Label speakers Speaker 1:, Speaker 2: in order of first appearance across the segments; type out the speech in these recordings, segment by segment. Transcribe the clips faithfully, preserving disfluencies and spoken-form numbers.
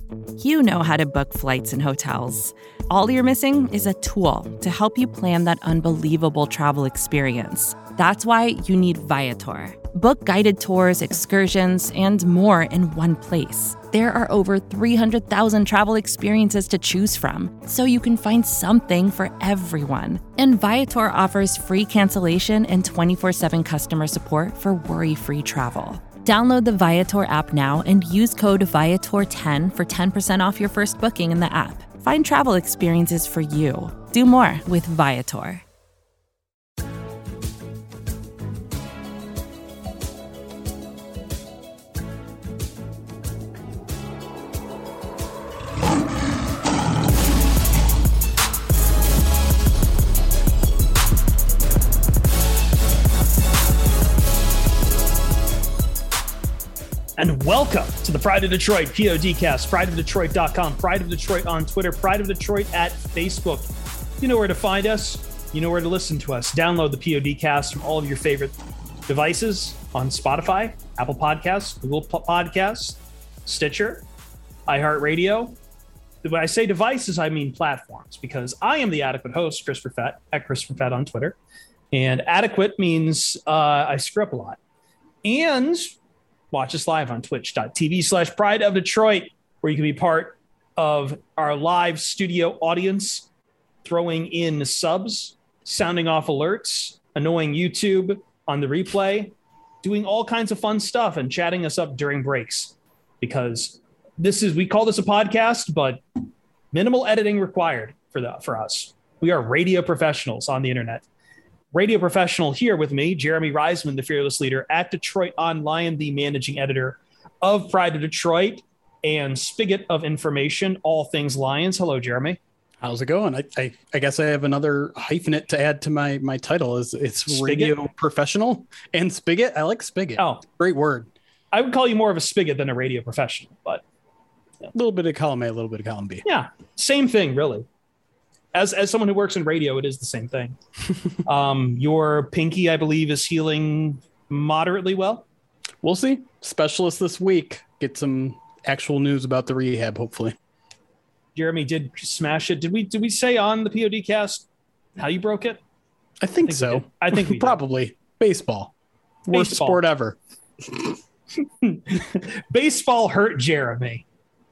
Speaker 1: You know how to book flights and hotels. All you're missing is a tool to help you plan that unbelievable travel experience. That's why you need Viator. Book guided tours, excursions, and more in one place. There are over three hundred thousand travel experiences to choose from, so you can find something for everyone. And Viator offers free cancellation and twenty-four seven customer support for worry-free travel. Download the Viator app now and use code Viator ten for ten percent off your first booking in the app. Find travel experiences for you. Do more with Viator.
Speaker 2: And welcome to the Pride of Detroit PODcast, pride of detroit dot com, Pride of Detroit on Twitter, Pride of Detroit at Facebook. You know where to find us. You know where to listen to us. Download the PODcast from all of your favorite devices on Spotify, Apple Podcasts, Google Podcasts, Stitcher, iHeartRadio. When I say devices, I mean platforms, because I am the adequate host, Christopher Fett, at Christopher Fett on Twitter. And adequate means uh, I screw up a lot. And watch us live on twitch.tv slash pride of Detroit, where you can be part of our live studio audience, throwing in subs, sounding off alerts, annoying YouTube on the replay, doing all kinds of fun stuff and chatting us up during breaks. Because this is, we call this a podcast, but minimal editing required for the, for us. We are radio professionals on the internet. Radio professional here with me, Jeremy Reisman, the fearless leader at Detroit Online, the managing editor of Pride of Detroit and spigot of information, all things Lions. Hello, Jeremy.
Speaker 3: How's it going? I, I, I guess I have another hyphenate to add to my, my title. Is it's spigot? Radio professional and spigot. I like spigot.
Speaker 2: Oh,
Speaker 3: great word.
Speaker 2: I would call you more of a spigot than a radio professional, but
Speaker 3: yeah. A little bit of column A, a little bit of column B.
Speaker 2: Yeah, same thing, really. As as someone who works in radio, it is the same thing. um, your pinky, I believe, is healing moderately well.
Speaker 3: We'll see. Specialist this week. Get some actual news about the rehab, hopefully.
Speaker 2: Jeremy did smash it. Did we did we say on the PODcast how you broke it?
Speaker 3: I think, I think so.
Speaker 2: I think we
Speaker 3: probably did. Baseball. Worst Baseball. Sport ever.
Speaker 2: Baseball hurt Jeremy.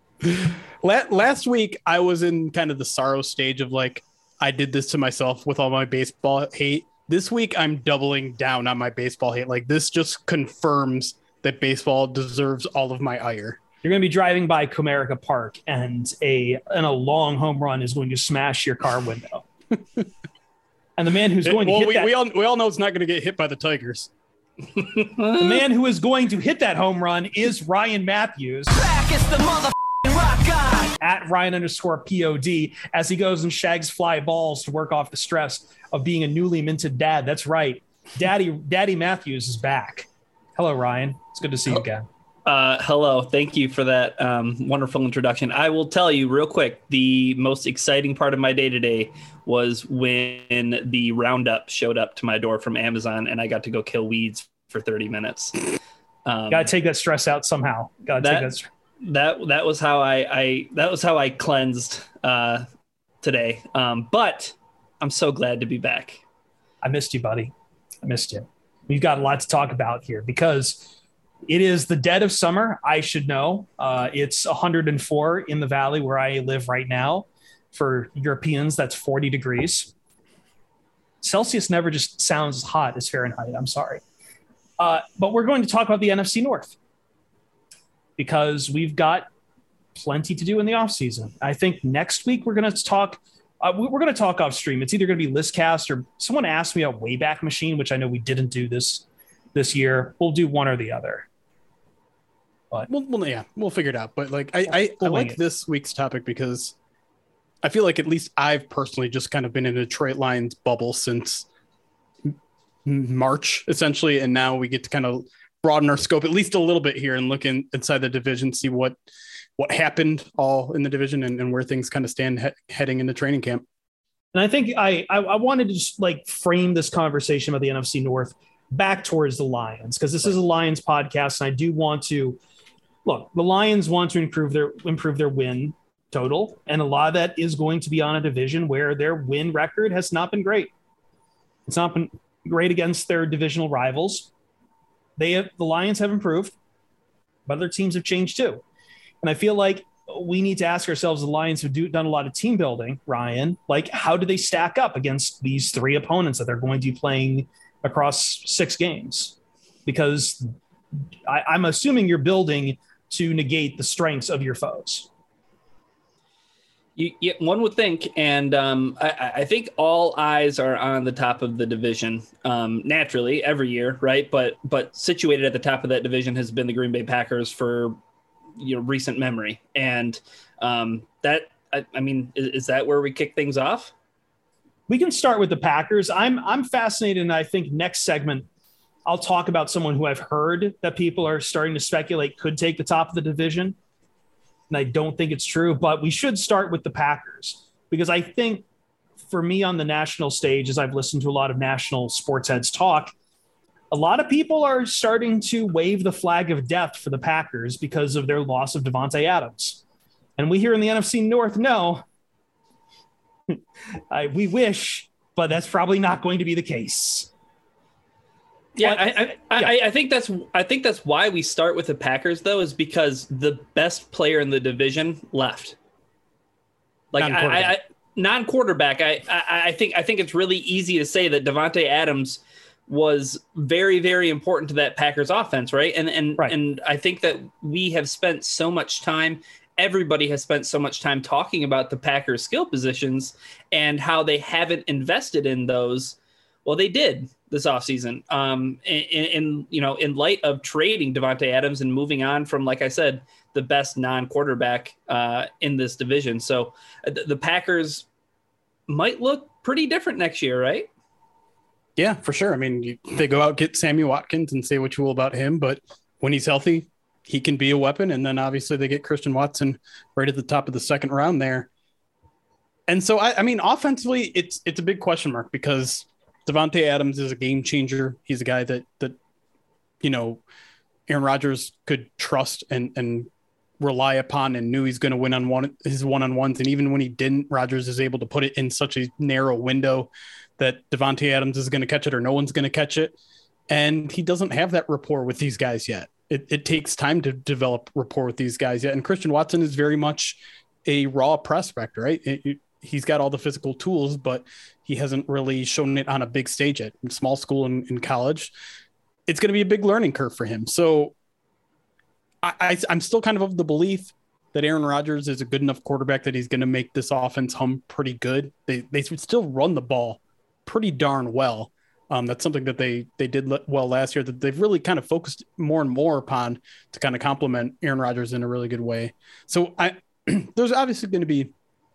Speaker 3: Last week, I was in kind of the sorrow stage of like, I did this to myself with all my baseball hate. This week, I'm doubling down on my baseball hate. Like, this just confirms that baseball deserves all of my ire.
Speaker 2: You're going to be driving by Comerica Park, and a and a long home run is going to smash your car window. And the man who's going
Speaker 3: well,
Speaker 2: to hit
Speaker 3: we,
Speaker 2: that...
Speaker 3: we all we all know it's not going to get hit by the Tigers.
Speaker 2: The man who is going to hit that home run is Ryan Matthews.
Speaker 4: Back is the mother rock guy.
Speaker 2: At Ryan underscore P O D as he goes and shags fly balls to work off the stress of being a newly minted dad. That's right. Daddy Daddy Matthews is back. Hello, Ryan. It's good to see you again.
Speaker 5: Uh, hello. Thank you for that um, wonderful introduction. I will tell you real quick, the most exciting part of my day today was when the Roundup showed up to my door from Amazon and I got to go kill weeds for thirty minutes. Um,
Speaker 2: Got to take that stress out somehow. Got to
Speaker 5: that,
Speaker 2: take that stress.
Speaker 5: That that was how I, I that was how I cleansed uh, today. Um, but I'm so glad to be back.
Speaker 2: I missed you, buddy. I missed you. We've got a lot to talk about here because it is the dead of summer. I should know. Uh, it's one hundred four in the valley where I live right now. For Europeans, that's forty degrees. Celsius never just sounds as hot as Fahrenheit. I'm sorry. Uh, but we're going to talk about the N F C North, because we've got plenty to do in the offseason. I think next week we're going to talk, uh, we're going to talk off stream. It's either going to be Listcast or someone asked me about Wayback Machine, which I know we didn't do this this year. We'll do one or the other. But
Speaker 3: well, well yeah, we'll figure it out. But like, I, I, we'll I like it. This week's topic because I feel like at least I've personally just kind of been in a Detroit Lions bubble since March, essentially. And now we get to kind of broaden our scope at least a little bit here and look in, inside the division, see what what happened all in the division and, and where things kind of stand he- heading into training camp.
Speaker 2: And I think I, I I wanted to just like frame this conversation about the N F C North back towards the Lions, because this right. is a Lions podcast, and I do want to look, the Lions want to improve their improve their win total, and a lot of that is going to be on a division where their win record has not been great. It's not been great against their divisional rivals. They have the Lions have improved, but other teams have changed too. And I feel like we need to ask ourselves, the Lions have do, done a lot of team building, Ryan, like how do they stack up against these three opponents that they're going to be playing across six games? Because I, I'm assuming you're building to negate the strengths of your foes.
Speaker 5: You, you, one would think, and um, I, I think all eyes are on the top of the division um, naturally every year, right? But but situated at the top of that division has been the Green Bay Packers for you know recent memory, and um, that I, I mean, is, is that where we kick things off?
Speaker 2: We can start with the Packers. I'm I'm fascinated, and I think next segment I'll talk about someone who I've heard that people are starting to speculate could take the top of the division. And I don't think it's true, but we should start with the Packers because I think for me on the national stage, as I've listened to a lot of national sports heads talk, a lot of people are starting to wave the flag of death for the Packers because of their loss of Davante Adams. And we here in the N F C North know I, we wish, but that's probably not going to be the case.
Speaker 5: Yeah, I, I, I, I think that's I think that's why we start with the Packers, though, is because the best player in the division left. Like non-quarterback. I, I, non-quarterback, I, I, I think I think it's really easy to say that Davante Adams was very, very important to that Packers offense, right? And and
Speaker 2: right.
Speaker 5: and I think that we have spent so much time. Everybody has spent so much time talking about the Packers skill positions and how they haven't invested in those. Well, they did this offseason. Um, in, in, you know, in light of trading Davante Adams and moving on from, like I said, the best non-quarterback uh, in this division. So uh, the, the Packers might look pretty different next year, right?
Speaker 3: Yeah, for sure. I mean, you, they go out, get Sammy Watkins and say what you will about him, but when he's healthy, he can be a weapon. And then obviously they get Christian Watson right at the top of the second round there. And so, I, I mean, offensively, it's it's a big question mark because Davante Adams is a game changer. He's a guy that, that you know, Aaron Rodgers could trust and, and rely upon and knew he's going to win on one his one-on-ones. And even when he didn't, Rodgers is able to put it in such a narrow window that Davante Adams is going to catch it or no one's going to catch it. And he doesn't have that rapport with these guys yet. It, it takes time to develop rapport with these guys yet. And Christian Watson is very much a raw prospect, right? It, it, he's got all the physical tools, but he hasn't really shown it on a big stage yet. In small school and in college, it's going to be a big learning curve for him. So I, I, I'm still kind of of the belief that Aaron Rodgers is a good enough quarterback that he's going to make this offense hum pretty good. They they still run the ball pretty darn well. Um, that's something that they they did well last year that they've really kind of focused more and more upon to kind of complement Aaron Rodgers in a really good way. So I there's obviously going to be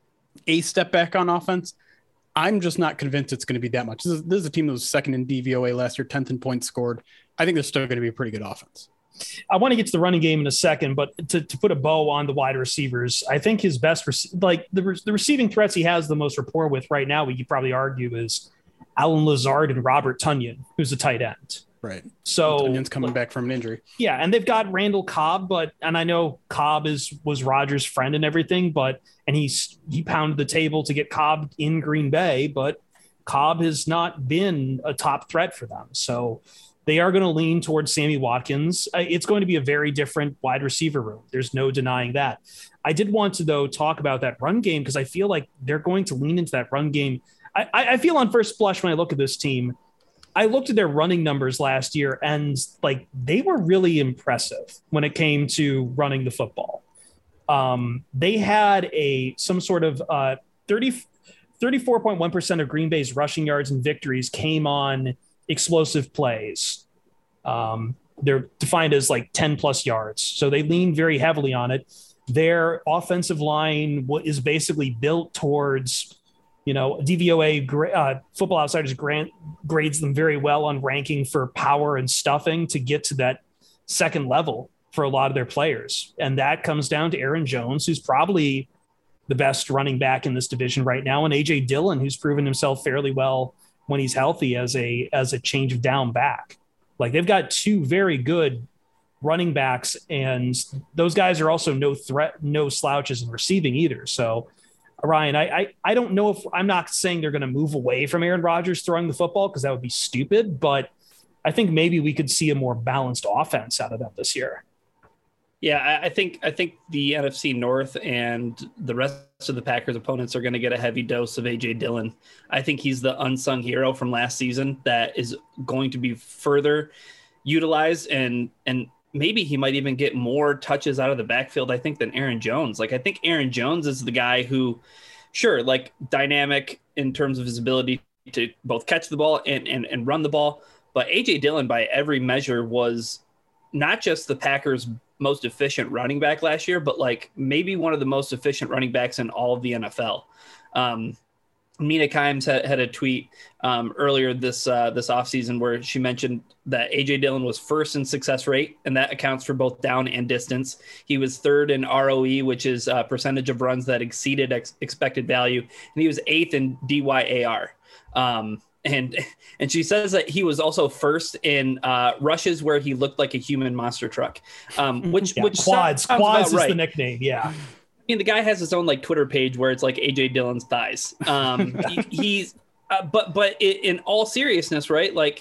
Speaker 3: a step back on offense. I'm just not convinced it's going to be that much. This is, this is a team that was second in D V O A last year, tenth in points scored. I think they're still going to be a pretty good offense.
Speaker 2: I want to get to the running game in a second, but to, to put a bow on the wide receivers, I think his best, rec- like the, re- the receiving threats he has the most rapport with right now, we could probably argue is Alan Lazard and Robert Tonyan, who's a tight end.
Speaker 3: Right.
Speaker 2: So
Speaker 3: Tonyan's coming back from an injury.
Speaker 2: Yeah. And they've got Randall Cobb, but, and I know Cobb is, was Rodgers' friend and everything, but, and he's, he pounded the table to get Cobb in Green Bay, but Cobb has not been a top threat for them. So they are going to lean towards Sammy Watkins. It's going to be a very different wide receiver room. There's no denying that. I did want to, though, talk about that run game because I feel like they're going to lean into that run game. I, I feel on first blush when I look at this team, I looked at their running numbers last year and like they were really impressive when it came to running the football. Um, they had a some sort of uh, thirty, thirty-four point one percent of Green Bay's rushing yards and victories came on explosive plays. Um, they're defined as like ten plus yards. So they lean very heavily on it. Their offensive line is basically built towards, you know, D V O A uh, Football Outsiders grant, grades them very well on ranking for power and stuffing to get to that second level for a lot of their players. And that comes down to Aaron Jones, who's probably the best running back in this division right now, and A J Dillon, who's proven himself fairly well when he's healthy as a as a change of down back. Like they've got two very good running backs, and those guys are also no threat, no slouches in receiving either. So, Ryan, I I, I don't know if I'm not saying they're going to move away from Aaron Rodgers throwing the football because that would be stupid, but I think maybe we could see a more balanced offense out of them this year.
Speaker 5: Yeah, I, I think I think the N F C North and the rest of the Packers opponents are going to get a heavy dose of A J Dillon. I think he's the unsung hero from last season that is going to be further utilized, and and maybe he might even get more touches out of the backfield, I think, than Aaron Jones. Like, I think Aaron Jones is the guy who, sure, like dynamic in terms of his ability to both catch the ball and, and, and run the ball. But A J Dillon, by every measure, was not just the Packers' most efficient running back last year, but like maybe one of the most efficient running backs in all of the N F L. Um, Mina Kimes had, had a tweet um, earlier this uh, this offseason where she mentioned that A J Dillon was first in success rate, and that accounts for both down and distance. He was third in R O E, which is a percentage of runs that exceeded ex- expected value, and he was eighth in D Y A R. Um, and and she says that he was also first in uh, rushes where he looked like a human monster truck, um, which
Speaker 2: yeah,
Speaker 5: which
Speaker 2: quads
Speaker 5: sounds
Speaker 2: quads is
Speaker 5: right.
Speaker 2: the nickname. Yeah.
Speaker 5: I mean, the guy has his own like Twitter page where it's like A J Dillon's thighs. Um, he, he's, uh, but but it, in all seriousness, right? Like,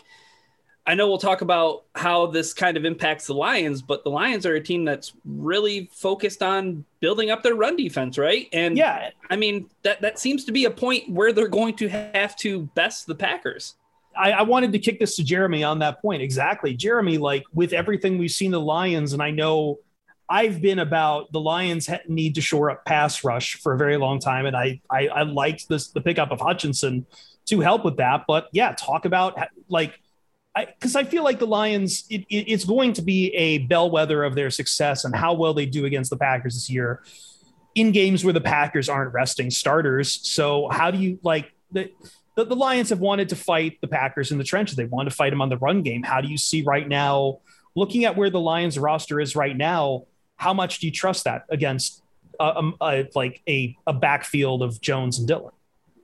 Speaker 5: I know we'll talk about how this kind of impacts the Lions, but the Lions are a team that's really focused on building up their run defense, right? And
Speaker 2: yeah,
Speaker 5: I mean that that seems to be a point where they're going to have to best the Packers.
Speaker 2: I, I wanted to kick this to Jeremy on that point. Exactly, Jeremy. Like with everything we've seen the Lions, and I know. I've been about the Lions need to shore up pass rush for a very long time, and I I, I liked this the pickup of Hutchinson to help with that. But yeah, talk about like I because I feel like the Lions it, it, it's going to be a bellwether of their success and how well they do against the Packers this year in games where the Packers aren't resting starters. So how do you like the the, the Lions have wanted to fight the Packers in the trenches. They want to fight them on the run game. How do you see right now, looking at where the Lions roster is right now? How much do you trust that against uh, um, uh, like a, a backfield of Jones and Dillon?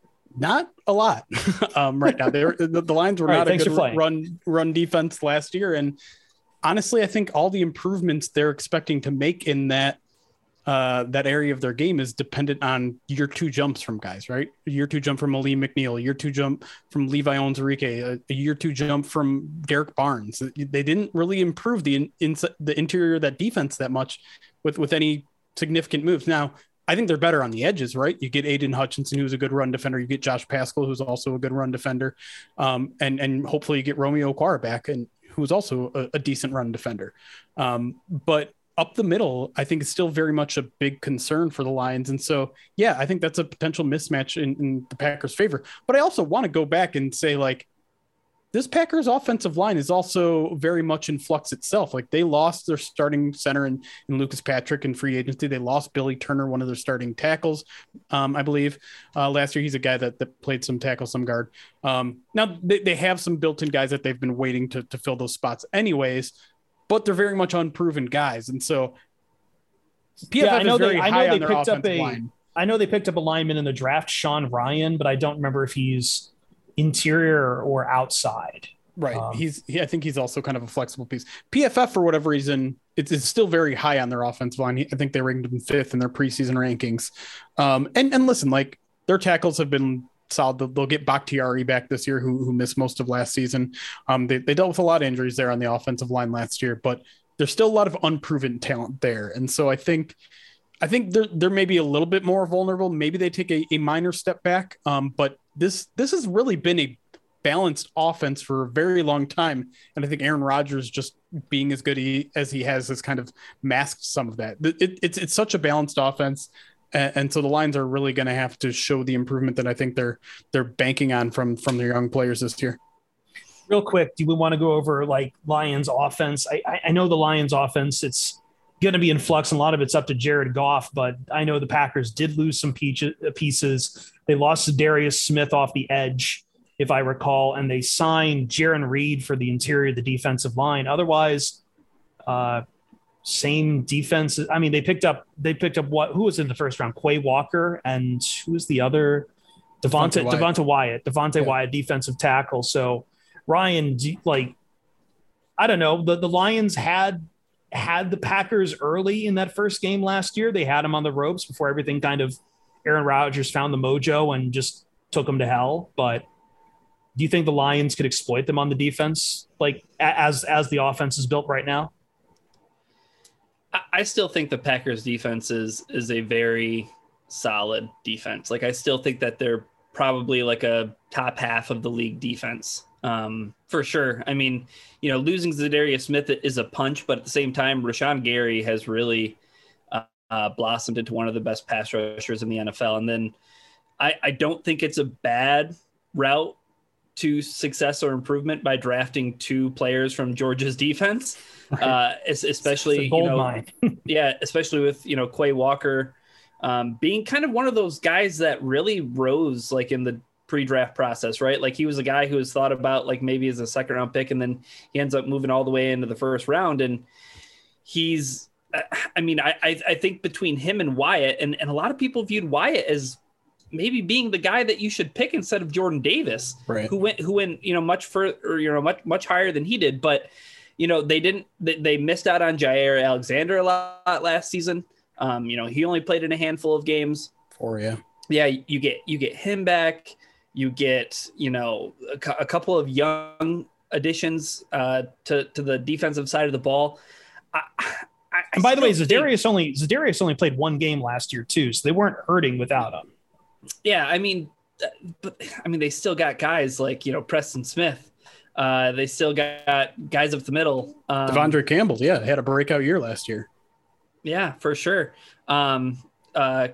Speaker 3: Not a lot um, right now. They were, the, the Lions were
Speaker 2: right,
Speaker 3: not a good run run defense last year, and honestly, I think all the improvements they're expecting to make in that uh, that area of their game is dependent on year two jumps from guys, right? A year two jump from Malik McNeil, a year two jump from Levi Owens-Enrique, a, a year two jump from Derek Barnes. They didn't really improve the in, in the interior of that defense that much with, with any significant moves. Now, I think they're better on the edges, right? You get Aiden Hutchinson, who's a good run defender. You get Josh Pascal, who's also a good run defender. Um, and, and hopefully you get Romeo Okwara back, and who's also a, a decent run defender. Um, but up the middle, I think is still very much a big concern for the Lions. And so, yeah, I think that's a potential mismatch in, in the Packers' favor. But I also want to go back and say, like, this Packers offensive line is also very much in flux itself. Like, they lost their starting center in, in Lucas Patrick in free agency. They lost Billy Turner, one of their starting tackles, um, I believe. Uh, last year, he's a guy that, that played some tackle, some guard. Um, now, they, they have some built-in guys that they've been waiting to, to fill those spots anyways, but they're very much unproven guys. And so P F F
Speaker 2: yeah, I know
Speaker 3: is very
Speaker 2: they, I
Speaker 3: high
Speaker 2: know
Speaker 3: on
Speaker 2: they
Speaker 3: their
Speaker 2: picked up
Speaker 3: offensive
Speaker 2: a,
Speaker 3: line.
Speaker 2: I know they picked up a lineman in the draft, Sean Ryan, but I don't remember if he's interior or outside.
Speaker 3: Right.
Speaker 2: Um,
Speaker 3: he's, he, I think he's also kind of a flexible piece. P F F, for whatever reason, it's, it's still very high on their offensive line. I think they ranked him fifth in their preseason rankings. Um, and, and listen, like, their tackles have been solid. They'll, they'll get Bakhtiari back this year, who, who missed most of last season. Um, they, they dealt with a lot of injuries there on the offensive line last year, but there's still a lot of unproven talent there. And so I think, I think they're, they're maybe a little bit more vulnerable. Maybe they take a, a minor step back. Um, but this, this has really been a balanced offense for a very long time. And I think Aaron Rodgers just being as good he, as he has has kind of masked some of that. It, it's, it's such a balanced offense. And, and so the Lions are really going to have to show the improvement that I think they're, they're banking on from, from their young players this year.
Speaker 2: Real quick, do we want to go over like Lions offense? I, I know the Lions offense, it's going to be in flux, and a lot of it's up to Jared Goff, but I know the Packers did lose some pieces. They lost to Darius Smith off the edge, if I recall, and they signed Jaron Reed for the interior of the defensive line. Otherwise, uh, same defense. I mean, they picked up, they picked up what, who was in the first round? Quay Walker, and who was the other? Devonta, Devonta Wyatt, Devonta yeah. Wyatt, defensive tackle. So Ryan, like, I don't know, the, the Lions had had the Packers early in that first game last year. They had them on the ropes before everything kind of Aaron Rodgers found the mojo and just took them to hell. But do you think the Lions could exploit them on the defense, like as as the offense is built right now?
Speaker 5: I still think the Packers defense is is a very solid defense. Like I still think that they're probably like a top half of the league defense. Um, for sure. I mean, you know, losing Zadarius Smith is a punch, but at the same time, Rashawn Gary has really uh, uh, blossomed into one of the best pass rushers in the N F L. And then I, I don't think it's a bad route to success or improvement by drafting two players from Georgia's defense, right. uh, especially, you know, yeah, especially with, you know, Quay Walker um, being kind of one of those guys that really rose like in the pre-draft process, right? Like he was a guy who was thought about like maybe as a second round pick, and then he ends up moving all the way into the first round. And he's, I mean, I, I think between him and Wyatt, and, and a lot of people viewed Wyatt as maybe being the guy that you should pick instead of Jordan Davis,
Speaker 3: right.
Speaker 5: who went, who went, you know, much further, or, you know, much, much higher than he did. But, you know, they didn't, they, they missed out on Jair Alexander a lot last season. Um, you know, he only played in a handful of games.
Speaker 3: Four, yeah.
Speaker 5: Yeah. You get, you get him back. You get, you know, a, a couple of young additions uh, to to the defensive side of the ball. I, I,
Speaker 2: and by the way, Zadarius
Speaker 5: think,
Speaker 2: only Zadarius only played one game last year too, so they weren't hurting without him.
Speaker 5: Yeah, I mean, but I mean, they still got guys like, you know, Preston Smith. Uh, they still got guys up the middle. Um,
Speaker 3: Devondre Campbell, yeah, had a breakout year last year.
Speaker 5: Yeah, for sure. Um, uh,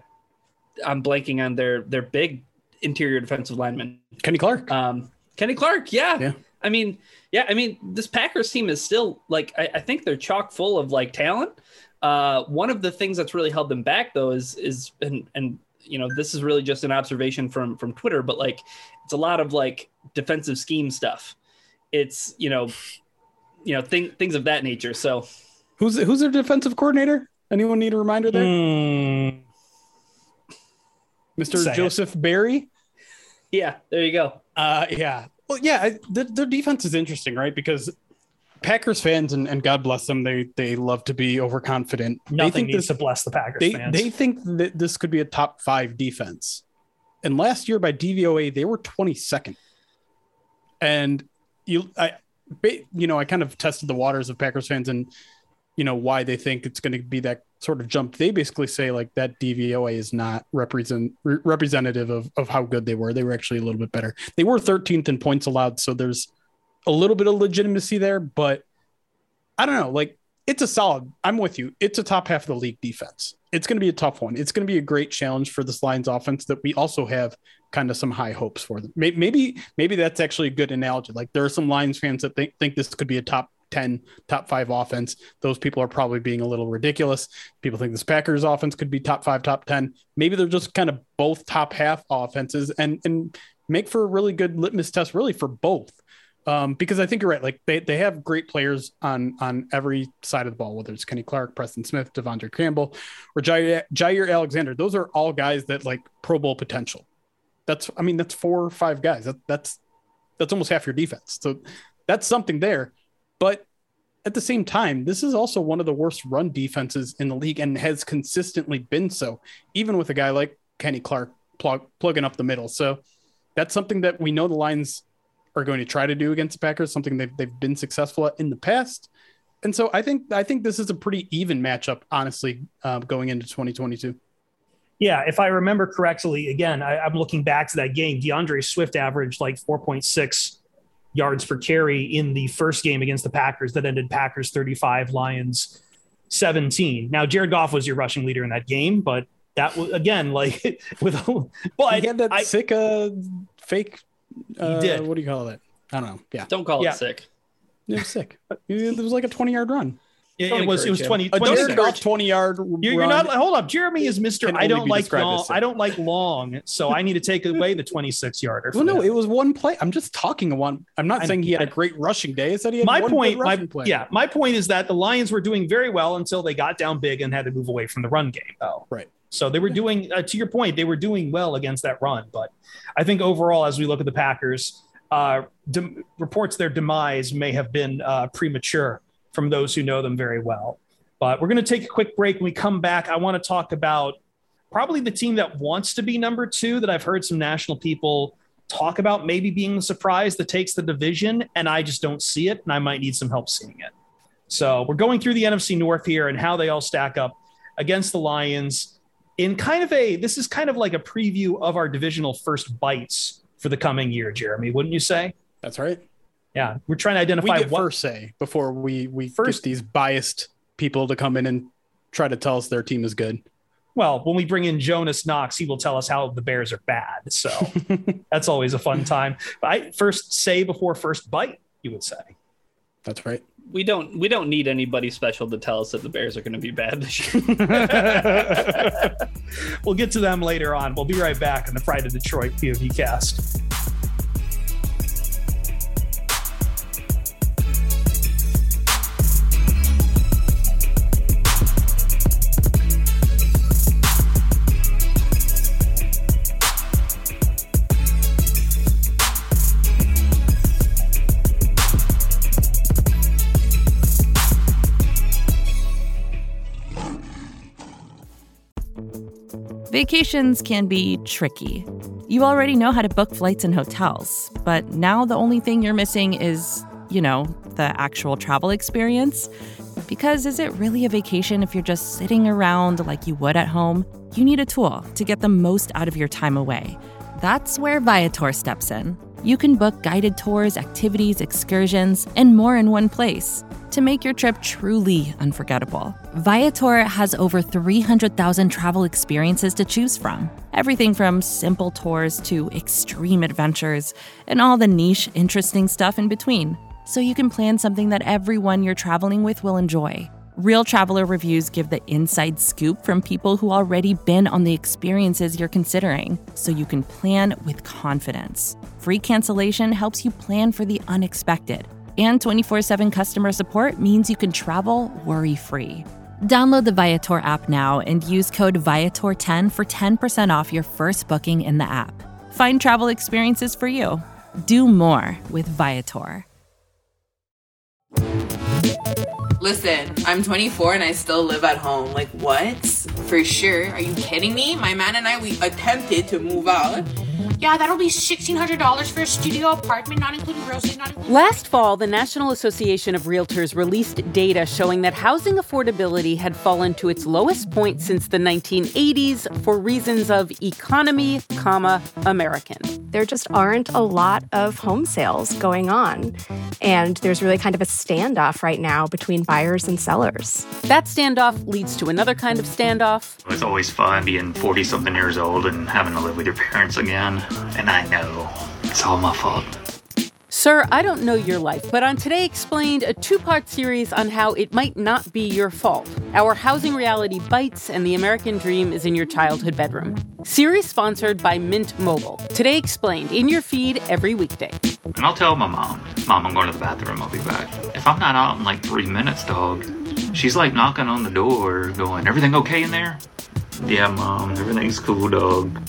Speaker 5: I'm blanking on their their big interior defensive lineman.
Speaker 3: Kenny Clark.
Speaker 5: Um, Kenny Clark. Yeah.
Speaker 3: yeah.
Speaker 5: I mean, yeah, I mean, this Packers team is still like, I, I think they're chock full of like talent. Uh, one of the things that's really held them back though is, is, and, and, you know, this is really just an observation from, from Twitter, but like, it's a lot of like defensive scheme stuff. It's, you know, you know, thing, things of that nature. So
Speaker 3: who's, who's their defensive coordinator? Anyone need a reminder there?
Speaker 2: Mm.
Speaker 3: Mister
Speaker 2: Say
Speaker 3: Joseph it. Berry.
Speaker 5: Yeah, there you go.
Speaker 3: Uh, yeah. Well, yeah, I, the, their defense is interesting, right? Because Packers fans, and, and God bless them, they they love to be overconfident.
Speaker 2: Nothing
Speaker 3: they think
Speaker 2: needs
Speaker 3: this,
Speaker 2: to bless the Packers
Speaker 3: they,
Speaker 2: fans.
Speaker 3: They think that this could be a top five defense. And last year by D V O A, they were twenty-second. And you, I, you know, I kind of tested the waters of Packers fans and, you know, why they think it's going to be that sort of jump. They basically say like that D V O A is not represent re- representative of, of how good they were. They were actually a little bit better. They were thirteenth in points allowed. So there's a little bit of legitimacy there, but I don't know, like it's a solid, I'm with you. It's a top half of the league defense. It's going to be a tough one. It's going to be a great challenge for this Lions offense that we also have kind of some high hopes for them. Maybe, maybe that's actually a good analogy. Like there are some Lions fans that think, think this could be a top ten, top five offense. Those people are probably being a little ridiculous. People think this Packers offense could be top five, top ten. Maybe they're just kind of both top half offenses and, and make for a really good litmus test really for both. Um, because I think you're right. Like they, they have great players on, on every side of the ball, whether it's Kenny Clark, Preston Smith, Devondre Campbell, or Jair, Jair Alexander. Those are all guys that like Pro Bowl potential. That's, I mean, that's four or five guys. That, that's, that's almost half your defense. So that's something there. But at the same time, this is also one of the worst run defenses in the league and has consistently been so, even with a guy like Kenny Clark plug, plugging up the middle. So that's something that we know the Lions are going to try to do against the Packers, something they've, they've been successful at in the past. And so I think I think this is a pretty even matchup, honestly, uh, going into twenty twenty-two.
Speaker 2: Yeah, if I remember correctly, again, I, I'm looking back to that game. DeAndre Swift averaged like four point six yards per carry in the first game against the Packers that ended Packers thirty-five, Lions seventeen. Now, Jared Goff was your rushing leader in that game, but that was, again, like, with but
Speaker 3: he had that
Speaker 2: I,
Speaker 3: sick uh, fake. Uh,
Speaker 2: he did.
Speaker 3: What do you call it? I don't know. Yeah.
Speaker 5: Don't call
Speaker 2: yeah.
Speaker 5: it sick.
Speaker 3: It was sick. It was like a twenty yard run.
Speaker 2: It, it was it was twenty.
Speaker 3: A Jared Goff twenty yard.
Speaker 2: You're, you're not. Hold up. Jeremy is Mister I don't like long.
Speaker 3: as
Speaker 2: I don't like long. So I need to take away the twenty-six yarder.
Speaker 3: Well, no, it was one play. I'm just talking one. I'm not I, saying he had a great rushing day. I said he had
Speaker 2: my
Speaker 3: one
Speaker 2: point.
Speaker 3: good
Speaker 2: My
Speaker 3: play.
Speaker 2: yeah. My point is that the Lions were doing very well until they got down big and had to move away from the run game.
Speaker 3: Oh, right.
Speaker 2: So they were doing. Uh, to your point, they were doing well against that run. But I think overall, as we look at the Packers, uh, de- reports their demise may have been uh, premature from those who know them very well. But we're going to take a quick break. When we come back, I want to talk about probably the team that wants to be number two that I've heard some national people talk about maybe being the surprise that takes the division, and I just don't see it, and I might need some help seeing it. So we're going through the N F C North here and how they all stack up against the Lions in kind of a, this is kind of like a preview of our divisional first bites for the coming year, Jeremy, wouldn't you say?
Speaker 3: That's right.
Speaker 2: Yeah, we're trying to identify
Speaker 3: we get
Speaker 2: what
Speaker 3: first say before we we
Speaker 2: first,
Speaker 3: get these biased people to come in and try to tell us their team is good.
Speaker 2: Well, when we bring in Jonas Knox, he will tell us how the Bears are bad. So that's always a fun time. But I first say before first bite, you would say.
Speaker 3: That's right.
Speaker 5: We don't we don't need anybody special to tell us that the Bears are going to be bad this year.
Speaker 2: We'll get to them later on. We'll be right back on the Pride of Detroit P O D cast.
Speaker 1: Vacations can be tricky. You already know how to book flights and hotels, but now the only thing you're missing is, you know, the actual travel experience. Because is it really a vacation if you're just sitting around like you would at home? You need a tool to get the most out of your time away. That's where Viator steps in. You can book guided tours, activities, excursions, and more in one place to make your trip truly unforgettable. Viator has over three hundred thousand travel experiences to choose from. Everything from simple tours to extreme adventures and all the niche, interesting stuff in between. So you can plan something that everyone you're traveling with will enjoy. Real traveler reviews give the inside scoop from people who already been on the experiences you're considering, so you can plan with confidence. Free cancellation helps you plan for the unexpected. And twenty-four seven customer support means you can travel worry-free. Download the Viator app now and use code Viator ten for ten percent off your first booking in the app. Find travel experiences for you. Do more with Viator.
Speaker 6: Listen, I'm twenty-four and I still live at home. Like, what? For sure. Are you kidding me? My man and I, we attempted to move out.
Speaker 7: Yeah, that'll be sixteen hundred dollars for a studio apartment, not including groceries, not including...
Speaker 8: Last fall, the National Association of Realtors released data showing that housing affordability had fallen to its lowest point since the nineteen eighties for reasons of economy, comma, American.
Speaker 9: There just aren't a lot of home sales going on. And there's really kind of a standoff right now between buyers and sellers.
Speaker 8: That standoff leads to another kind of standoff.
Speaker 10: It's always fun being forty-something years old and having to live with your parents again. And I know it's all my fault.
Speaker 8: Sir, I don't know your life, but on Today Explained, a two-part series on how it might not be your fault. Our housing reality bites and the American dream is in your childhood bedroom. Series sponsored by Mint Mobile. Today Explained, in your feed every weekday.
Speaker 10: And I'll tell my mom, Mom, I'm going to the bathroom, I'll be back. If I'm not out in like three minutes, dog, she's like knocking on the door going, everything okay in there? Yeah, Mom, everything's cool, dog.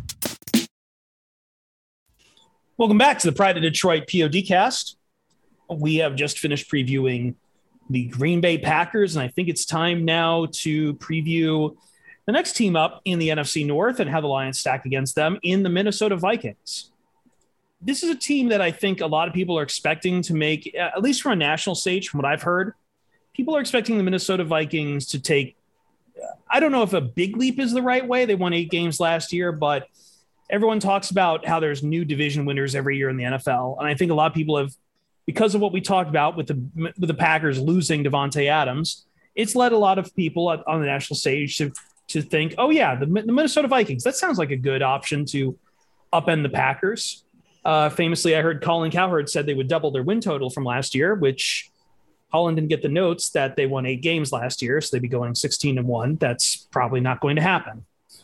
Speaker 2: Welcome back to the Pride of Detroit P O D cast. We have just finished previewing the Green Bay Packers, and I think it's time now to preview the next team up in the N F C North and how the Lions stack against them in the Minnesota Vikings. This is a team that I think a lot of people are expecting to make, at least from a national stage, from what I've heard, people are expecting the Minnesota Vikings to take, I don't know if a big leap is the right way. They won eight games last year, but everyone talks about how there's new division winners every year in the N F L. And I think a lot of people have, because of what we talked about with the with the Packers losing Devontae Adams, it's led a lot of people on the national stage to, to think, oh, yeah, the, the Minnesota Vikings, that sounds like a good option to upend the Packers. Uh, famously, I heard Colin Cowherd said they would double their win total from last year, which Colin didn't get the notes that they won eight games last year, so they'd be going sixteen and one. That's probably not going to happen.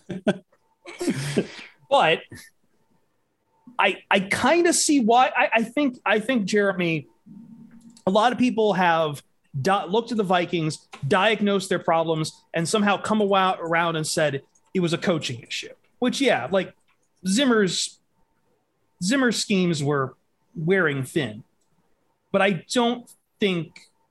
Speaker 2: But I I kind of see why. I, I think I think Jeremy, a lot of people have di- looked at the Vikings, diagnosed their problems, and somehow come awa- around and said it was a coaching issue. Which, yeah, like Zimmer's Zimmer's schemes were wearing thin, but I don't think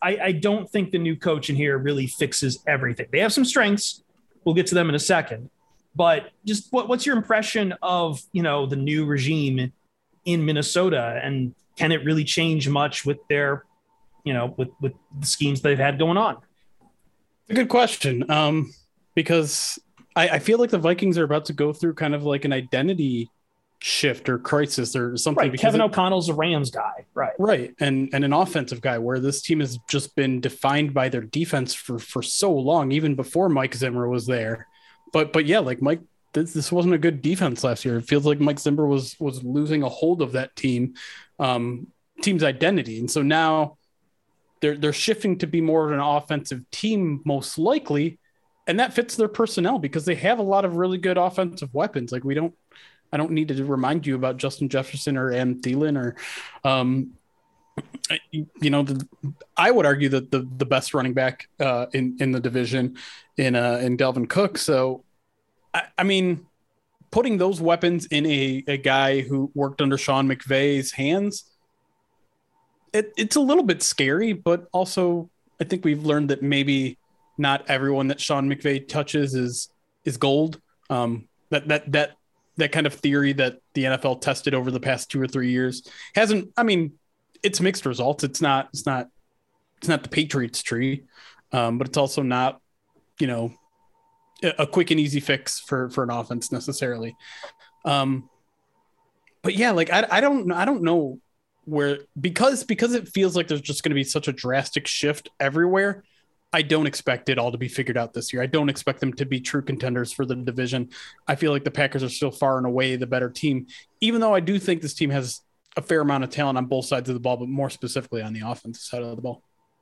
Speaker 2: I, I don't think the new coach in here really fixes everything. They have some strengths. We'll get to them in a second. But just what, what's your impression of, you know, the new regime in Minnesota, and can it really change much with their, you know, with, with the schemes they've had going on?
Speaker 3: A good question. Um, because I, I feel like the Vikings are about to go through kind of like an identity shift or crisis or something.
Speaker 2: Right. Kevin it, O'Connell's a Rams guy. Right.
Speaker 3: Right. And and an offensive guy, where this team has just been defined by their defense for, for so long, even before Mike Zimmer was there. But but yeah, like Mike, this, this wasn't a good defense last year. It feels like Mike Zimmer was was losing a hold of that team, um, team's identity. And so now they're they're shifting to be more of an offensive team, most likely. And that fits their personnel because they have a lot of really good offensive weapons. Like we don't I don't need to remind you about Justin Jefferson or Adam Thielen or, um, you know, the, I would argue that the, the best running back uh, in, in the division in uh, in Dalvin Cook. So, I, I mean, putting those weapons in a, a guy who worked under Sean McVay's hands, it, it's a little bit scary, but also I think we've learned that maybe not everyone that Sean McVay touches is is gold. Um, that that that. That kind of theory that the N F L tested over the past two or three years hasn't, I mean, it's mixed results. It's not, it's not, it's not the Patriots tree, um, but it's also not, you know, a quick and easy fix for, for an offense necessarily. Um, but yeah, like, I, I don't, I don't know where, because, because it feels like there's just going to be such a drastic shift everywhere. I don't expect it all to be figured out this year. I don't expect them to be true contenders for the division. I feel like the Packers are still far and away the better team, even though I do think this team has a fair amount of talent on both sides of the ball, but more specifically on the offensive side of the ball.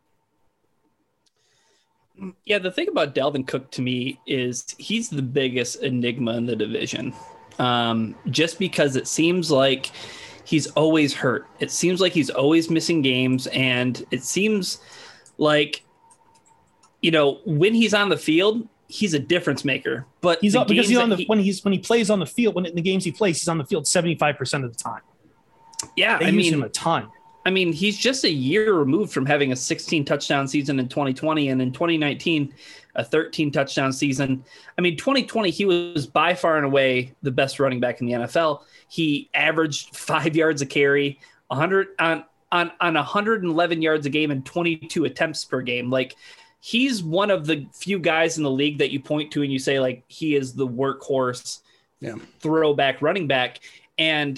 Speaker 5: Yeah, the thing about Dalvin Cook to me is he's the biggest enigma in the division, um, just because it seems like he's always hurt. It seems like he's always missing games, and it seems like, you know, when he's on the field, he's a difference maker. But
Speaker 2: he's up because he's on the he, when he's when he plays on the field, when in the games he plays, he's on the field seventy-five percent of the time.
Speaker 5: Yeah,
Speaker 2: they
Speaker 5: I
Speaker 2: use
Speaker 5: mean
Speaker 2: him a ton.
Speaker 5: I mean, he's just a year removed from having a sixteen touchdown season in twenty twenty, and in twenty nineteen, a thirteen touchdown season. I mean, twenty twenty, he was by far and away the best running back in the N F L. He averaged five yards a carry, one hundred on on on one hundred eleven yards a game, and twenty-two attempts per game. Like, he's one of the few guys in the league that you point to and you say, like, he is the workhorse,
Speaker 3: yeah,
Speaker 5: throwback running back. And,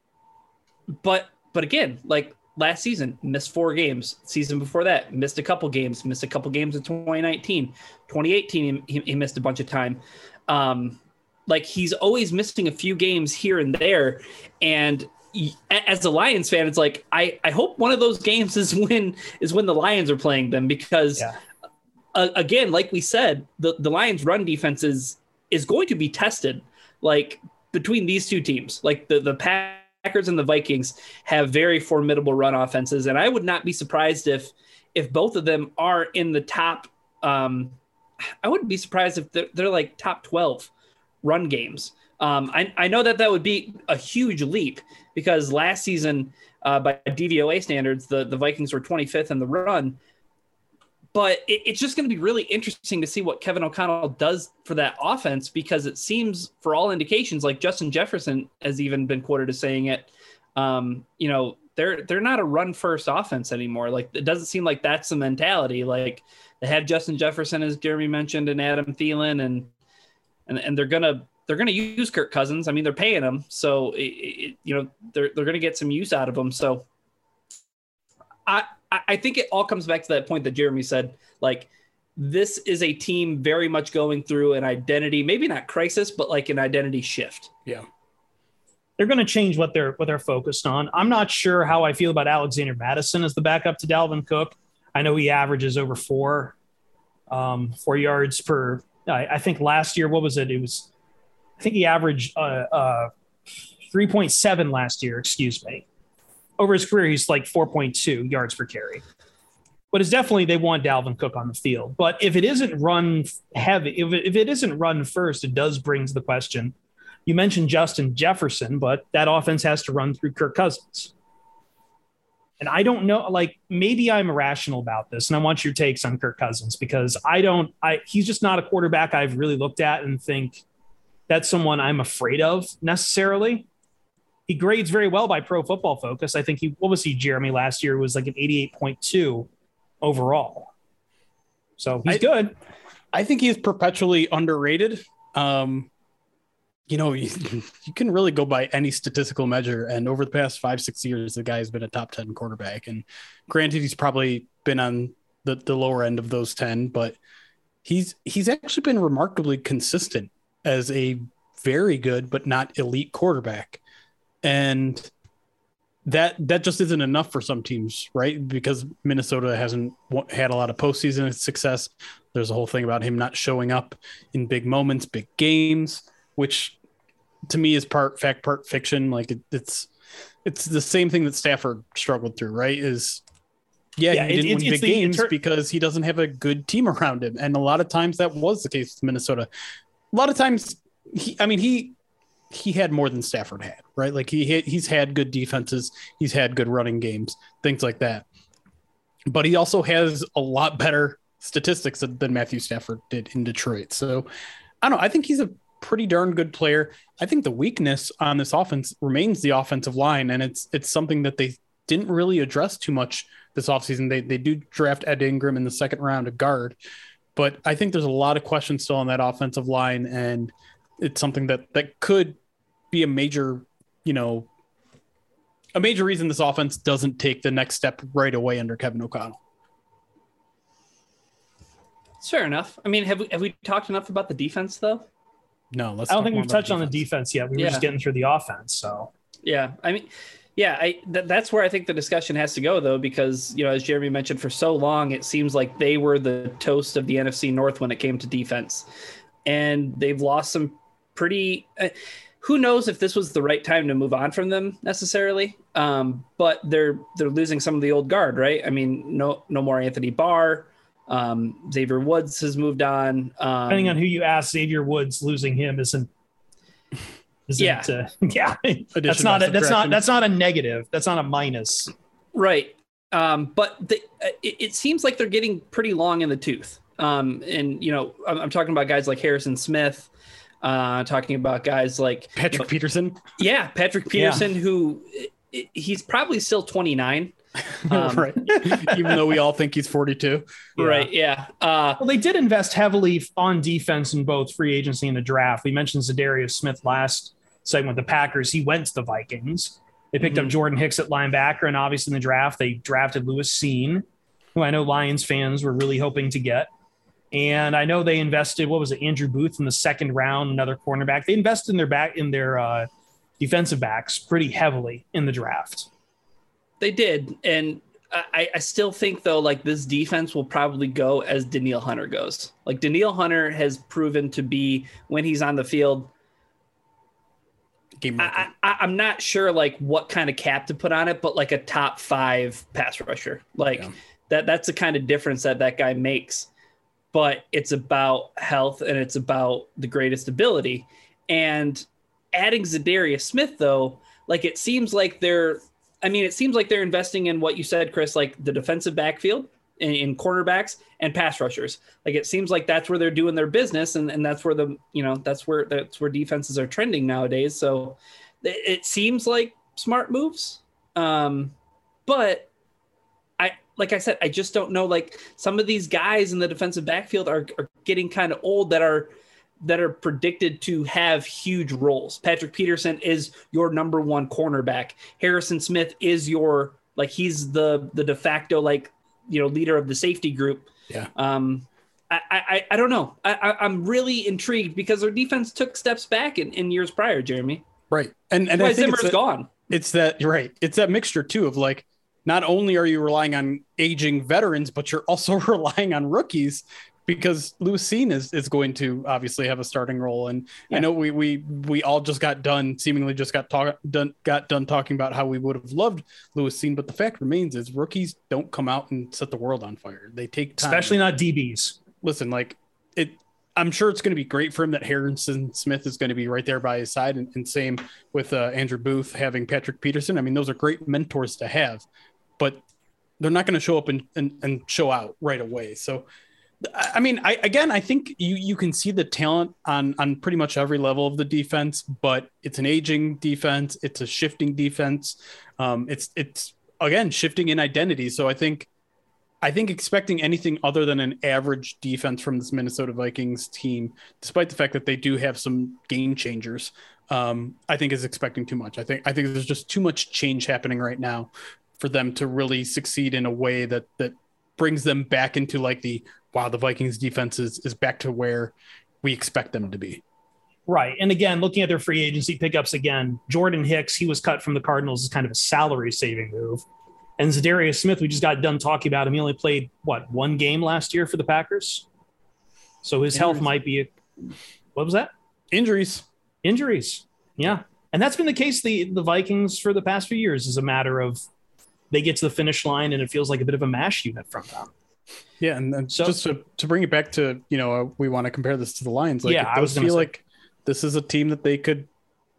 Speaker 5: but, but again, like last season, missed four games. Season before that, missed a couple games, missed a couple games in twenty nineteen, twenty eighteen, he, he missed a bunch of time. Um, like, he's always missing a few games here and there. And as a Lions fan, it's like, I, I hope one of those games is when, is when the Lions are playing them, because yeah. Uh, again, like we said, the, the Lions run defense is, is going to be tested, like between these two teams. Like the, the Packers and the Vikings have very formidable run offenses. And I would not be surprised if, if both of them are in the top. Um, I wouldn't be surprised if they're, they're like top twelve run games. Um, I, I know that that would be a huge leap, because last season uh, by D V O A standards, the, the Vikings were twenty-fifth in the run. But it, it's just going to be really interesting to see what Kevin O'Connell does for that offense, because it seems, for all indications, like Justin Jefferson has even been quoted as saying it, um, you know, they're they're not a run-first offense anymore. Like, it doesn't seem like that's the mentality. Like, they have Justin Jefferson, as Jeremy mentioned, and Adam Thielen, and and and they're gonna they're gonna use Kirk Cousins. I mean, they're paying him, so it, it, you know they're they're gonna get some use out of him. So I. I think it all comes back to that point that Jeremy said, like, this is a team very much going through an identity, maybe not crisis, but like an identity shift.
Speaker 3: Yeah.
Speaker 2: They're going to change what they're, what they're focused on. I'm not sure how I feel about Alexander Mattison as the backup to Dalvin Cook. I know he averages over four, um, four yards per, I, I think last year, what was it? It was, I think he averaged uh, uh, three point seven last year, excuse me. Over his career, he's like four point two yards per carry. But it's definitely, they want Dalvin Cook on the field. But if it isn't run heavy, if it, if it isn't run first, it does bring to the question. You mentioned Justin Jefferson, but that offense has to run through Kirk Cousins. And I don't know, like maybe I'm irrational about this, and I want your takes on Kirk Cousins because I don't, I he's just not a quarterback I've really looked at and think that's someone I'm afraid of necessarily. He grades very well by Pro Football Focus. I think he, what was he, Jeremy, last year was like an eighty-eight point two overall. So he's
Speaker 3: I,
Speaker 2: good.
Speaker 3: I think he's perpetually underrated. Um, you know, you, you can really go by any statistical measure. And over the past five, six years, the guy has been a top ten quarterback. And granted, he's probably been on the, the lower end of those ten, but he's he's actually been remarkably consistent as a very good but not elite quarterback. And that that just isn't enough for some teams, right? Because Minnesota hasn't had a lot of postseason success. There's a whole thing about him not showing up in big moments, big games, which to me is part fact, part fiction. Like it, it's it's the same thing that Stafford struggled through, right? Is yeah, yeah he didn't it, win big the, games tur- because he doesn't have a good team around him, and a lot of times that was the case with Minnesota. A lot of times, he, I mean, he. he had more than Stafford had, right? Like he had, he's had good defenses. He's had good running games, things like that. But he also has a lot better statistics than, than Matthew Stafford did in Detroit. So I don't know. I think he's a pretty darn good player. I think the weakness on this offense remains the offensive line. And it's, it's something that they didn't really address too much this offseason. They, they do draft Ed Ingram in the second round, a guard, but I think there's a lot of questions still on that offensive line. And it's something that, that could be a major, you know, a major reason this offense doesn't take the next step right away under Kevin O'Connell.
Speaker 5: Fair enough. I mean, have we have we talked enough about the defense though?
Speaker 3: No, let's.
Speaker 2: I don't think we've touched on the defense yet. We were
Speaker 5: yeah.
Speaker 2: just getting through the offense. So
Speaker 5: yeah, I mean, yeah, I th- that's where I think the discussion has to go though, because you know, as Jeremy mentioned, for so long it seems like they were the toast of the N F C North when it came to defense, and they've lost some pretty. Uh, who knows if this was the right time to move on from them necessarily? Um, but they're they're losing some of the old guard, right? I mean, no no more Anthony Barr. Um, Xavier Woods has moved on. Um,
Speaker 2: Depending on who you ask, Xavier Woods losing him isn't. isn't
Speaker 5: yeah,
Speaker 2: uh, yeah. That's not a, that's not that's not a negative. That's not a minus.
Speaker 5: Right. Um, but the, it, it seems like they're getting pretty long in the tooth. Um, and you know, I'm, I'm talking about guys like Harrison Smith. Uh, talking about guys like
Speaker 3: Patrick
Speaker 5: you know,
Speaker 3: Peterson.
Speaker 5: Yeah, Patrick Peterson, yeah. who he's probably still twenty-nine.
Speaker 3: Um, right. Even though we all think he's forty-two.
Speaker 5: Yeah. Right. Yeah. Uh,
Speaker 2: well, they did invest heavily on defense in both free agency and the draft. We mentioned Zadarius Smith last segment with the Packers. He went to the Vikings. They picked mm-hmm. up Jordan Hicks at linebacker, and obviously in the draft, they drafted Lewis Cine, who I know Lions fans were really hoping to get. And I know they invested, what was it, Andrew Booth in the second round, another cornerback. They invested in their back in their uh, defensive backs pretty heavily in the draft.
Speaker 5: They did. And I, I still think, though, like this defense will probably go as Danielle Hunter goes. Like Danielle Hunter has proven to be, when he's on the field, Game I, I, I'm not sure like what kind of cap to put on it, but like a top five pass rusher. Like yeah. that that's the kind of difference that that guy makes. But it's about health and it's about the greatest ability. And adding Zadarius Smith, though, like it seems like they're, I mean, it seems like they're investing in what you said, Chris, like the defensive backfield in, in cornerbacks and pass rushers. Like it seems like that's where they're doing their business. And, and that's where the, you know, that's where, that's where defenses are trending nowadays. So it, it seems like smart moves. Um, but I, like I said, I just don't know, like some of these guys in the defensive backfield are, are getting kind of old that are, that are predicted to have huge roles. Patrick Peterson is your number one cornerback. Harrison Smith is your, like, he's the, the de facto, like, you know, leader of the safety group.
Speaker 3: Yeah.
Speaker 5: Um, I, I, I don't know. I, I, I'm really intrigued because their defense took steps back in, in years prior, Jeremy.
Speaker 3: Right. And, and I think
Speaker 5: Zimmer's
Speaker 3: it's that,
Speaker 5: gone.
Speaker 3: It's that, you're right. It's that mixture too of like, not only are you relying on aging veterans, but you're also relying on rookies because Lewis Cine is, is going to obviously have a starting role. And yeah. I know we, we, we all just got done, seemingly just got talk, done, got done talking about how we would have loved Lewis Cine, but the fact remains is rookies don't come out and set the world on fire. They take time.
Speaker 2: Especially not D Bs.
Speaker 3: Listen, like it, I'm sure it's going to be great for him that Harrison Smith is going to be right there by his side. And, and same with uh, Andrew Booth having Patrick Peterson. I mean, those are great mentors to have. but they're not going to show up and, and, and show out right away. So, I mean, I, again, I think you, you can see the talent on, on pretty much every level of the defense, but it's an aging defense. It's a shifting defense. Um, it's, it's again, shifting in identity. So I think, I think expecting anything other than an average defense from this Minnesota Vikings team, despite the fact that they do have some game changers, um, I think is expecting too much. I think, I think there's just too much change happening right now for them to really succeed in a way that, that brings them back into like the, wow, the Vikings defense is, is back to where we expect them to be.
Speaker 2: Right. And again, looking at their free agency pickups again, Jordan Hicks, he was cut from the Cardinals as kind of a salary saving move. And Zadarius Smith, we just got done talking about him. He only played, what, one game last year for the Packers? So his Injuries. health might be, a, what was that?
Speaker 3: Injuries.
Speaker 2: Injuries. Yeah. And that's been the case, the, the Vikings for the past few years is a matter of they get to the finish line and it feels like a bit of a mash unit from them.
Speaker 3: Yeah, and, and so, just to, to bring it back to, you know, uh, we want to compare this to the Lions. Like,
Speaker 2: yeah,
Speaker 3: it does feel say. like this is a team that they could.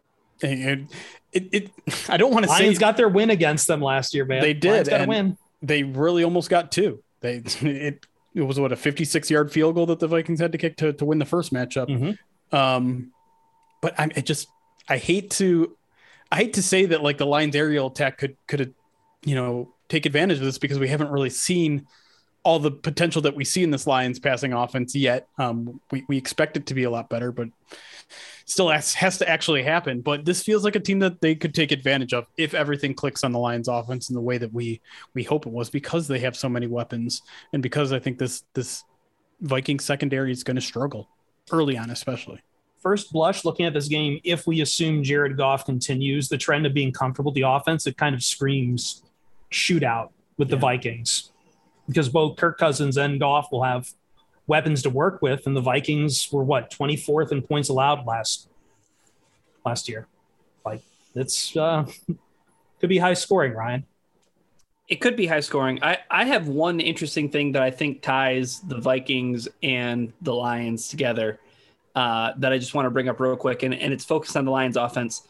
Speaker 3: It, it, it I don't want to say
Speaker 2: Lions got their win against them last year, man.
Speaker 3: They did,
Speaker 2: Lions got
Speaker 3: and
Speaker 2: a win.
Speaker 3: They really almost got two. They it it was what a fifty-six yard field goal that the Vikings had to kick to to win the first matchup.
Speaker 2: Mm-hmm.
Speaker 3: Um, but I it just I hate to I hate to say that like the Lions aerial attack could could you know take advantage of this because we haven't really seen all the potential that we see in this Lions passing offense yet. Um, we, we expect it to be a lot better, but still has, has to actually happen. But this feels like a team that they could take advantage of if everything clicks on the Lions offense in the way that we, we hope it was, because they have so many weapons. And because I think this, this Viking secondary is going to struggle early on, especially.
Speaker 2: First blush, looking at this game, if we assume Jared Goff continues the trend of being comfortable with the offense, it kind of screams shootout with yeah. the Vikings. Because both Kirk Cousins and Goff will have weapons to work with, and the Vikings were what twenty-fourth in points allowed last last year. Like it's uh, could be high scoring, Ryan.
Speaker 5: It could be high scoring. I, I have one interesting thing that I think ties the Vikings and the Lions together uh, that I just want to bring up real quick, and, and it's focused on the Lions offense.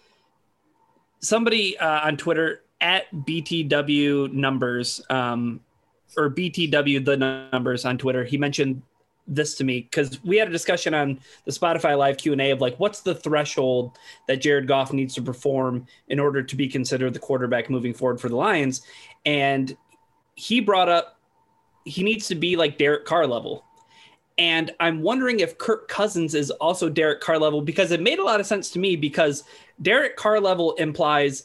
Speaker 5: Somebody uh, on Twitter at B T W numbers. Um, or B T W the numbers on Twitter, he mentioned this to me because we had a discussion on the Spotify live Q and A of like, what's the threshold that Jared Goff needs to perform in order to be considered the quarterback moving forward for the Lions? And he brought up, he needs to be like Derek Carr level. And I'm wondering if Kirk Cousins is also Derek Carr level, because it made a lot of sense to me, because Derek Carr level implies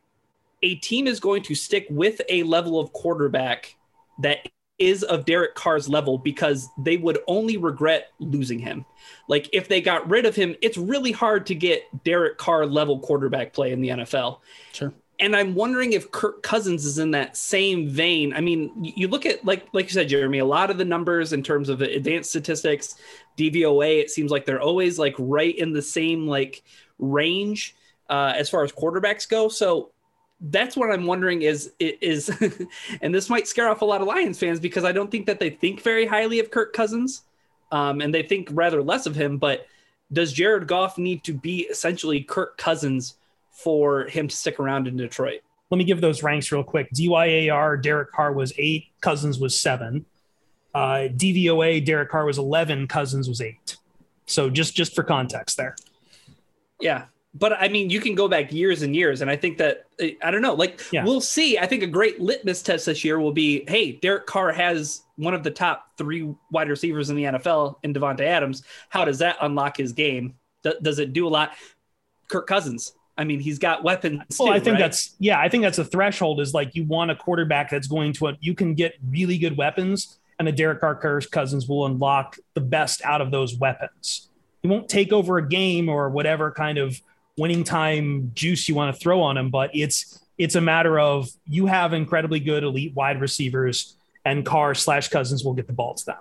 Speaker 5: a team is going to stick with a level of quarterback that is of Derek Carr's level because they would only regret losing him. Like if they got rid of him, it's really hard to get Derek Carr level quarterback play in the N F L.
Speaker 3: Sure.
Speaker 5: And I'm wondering if Kirk Cousins is in that same vein. I mean, you look at, like, like you said, Jeremy, a lot of the numbers in terms of advanced statistics, D V O A, it seems like they're always like right in the same like range uh, as far as quarterbacks go. So that's what I'm wondering is, is, and this might scare off a lot of Lions fans because I don't think that they think very highly of Kirk Cousins um, and they think rather less of him. But does Jared Goff need to be essentially Kirk Cousins for him to stick around in Detroit?
Speaker 2: Let me give those ranks real quick. D Y A R, Derek Carr was eight, Cousins was seven. Uh, D V O A, Derek Carr was eleven, Cousins was eight. So just, just for context there.
Speaker 5: Yeah. But I mean, you can go back years and years. And I think that, I don't know, like yeah. we'll see. I think a great litmus test this year will be, hey, Derek Carr has one of the top three wide receivers in the N F L in Devontae Adams. How does that unlock his game? D- does it do a lot? Kirk Cousins. I mean, he's got weapons.
Speaker 2: Well,
Speaker 5: too,
Speaker 2: I think
Speaker 5: right?
Speaker 2: that's, yeah, I think that's a threshold is like, you want a quarterback that's going to, you can get really good weapons and the Derek Carr Cousins will unlock the best out of those weapons. He won't take over a game or whatever kind of winning time juice you want to throw on him, but it's, it's a matter of you have incredibly good elite wide receivers and Carr slash Cousins will get the ball to them.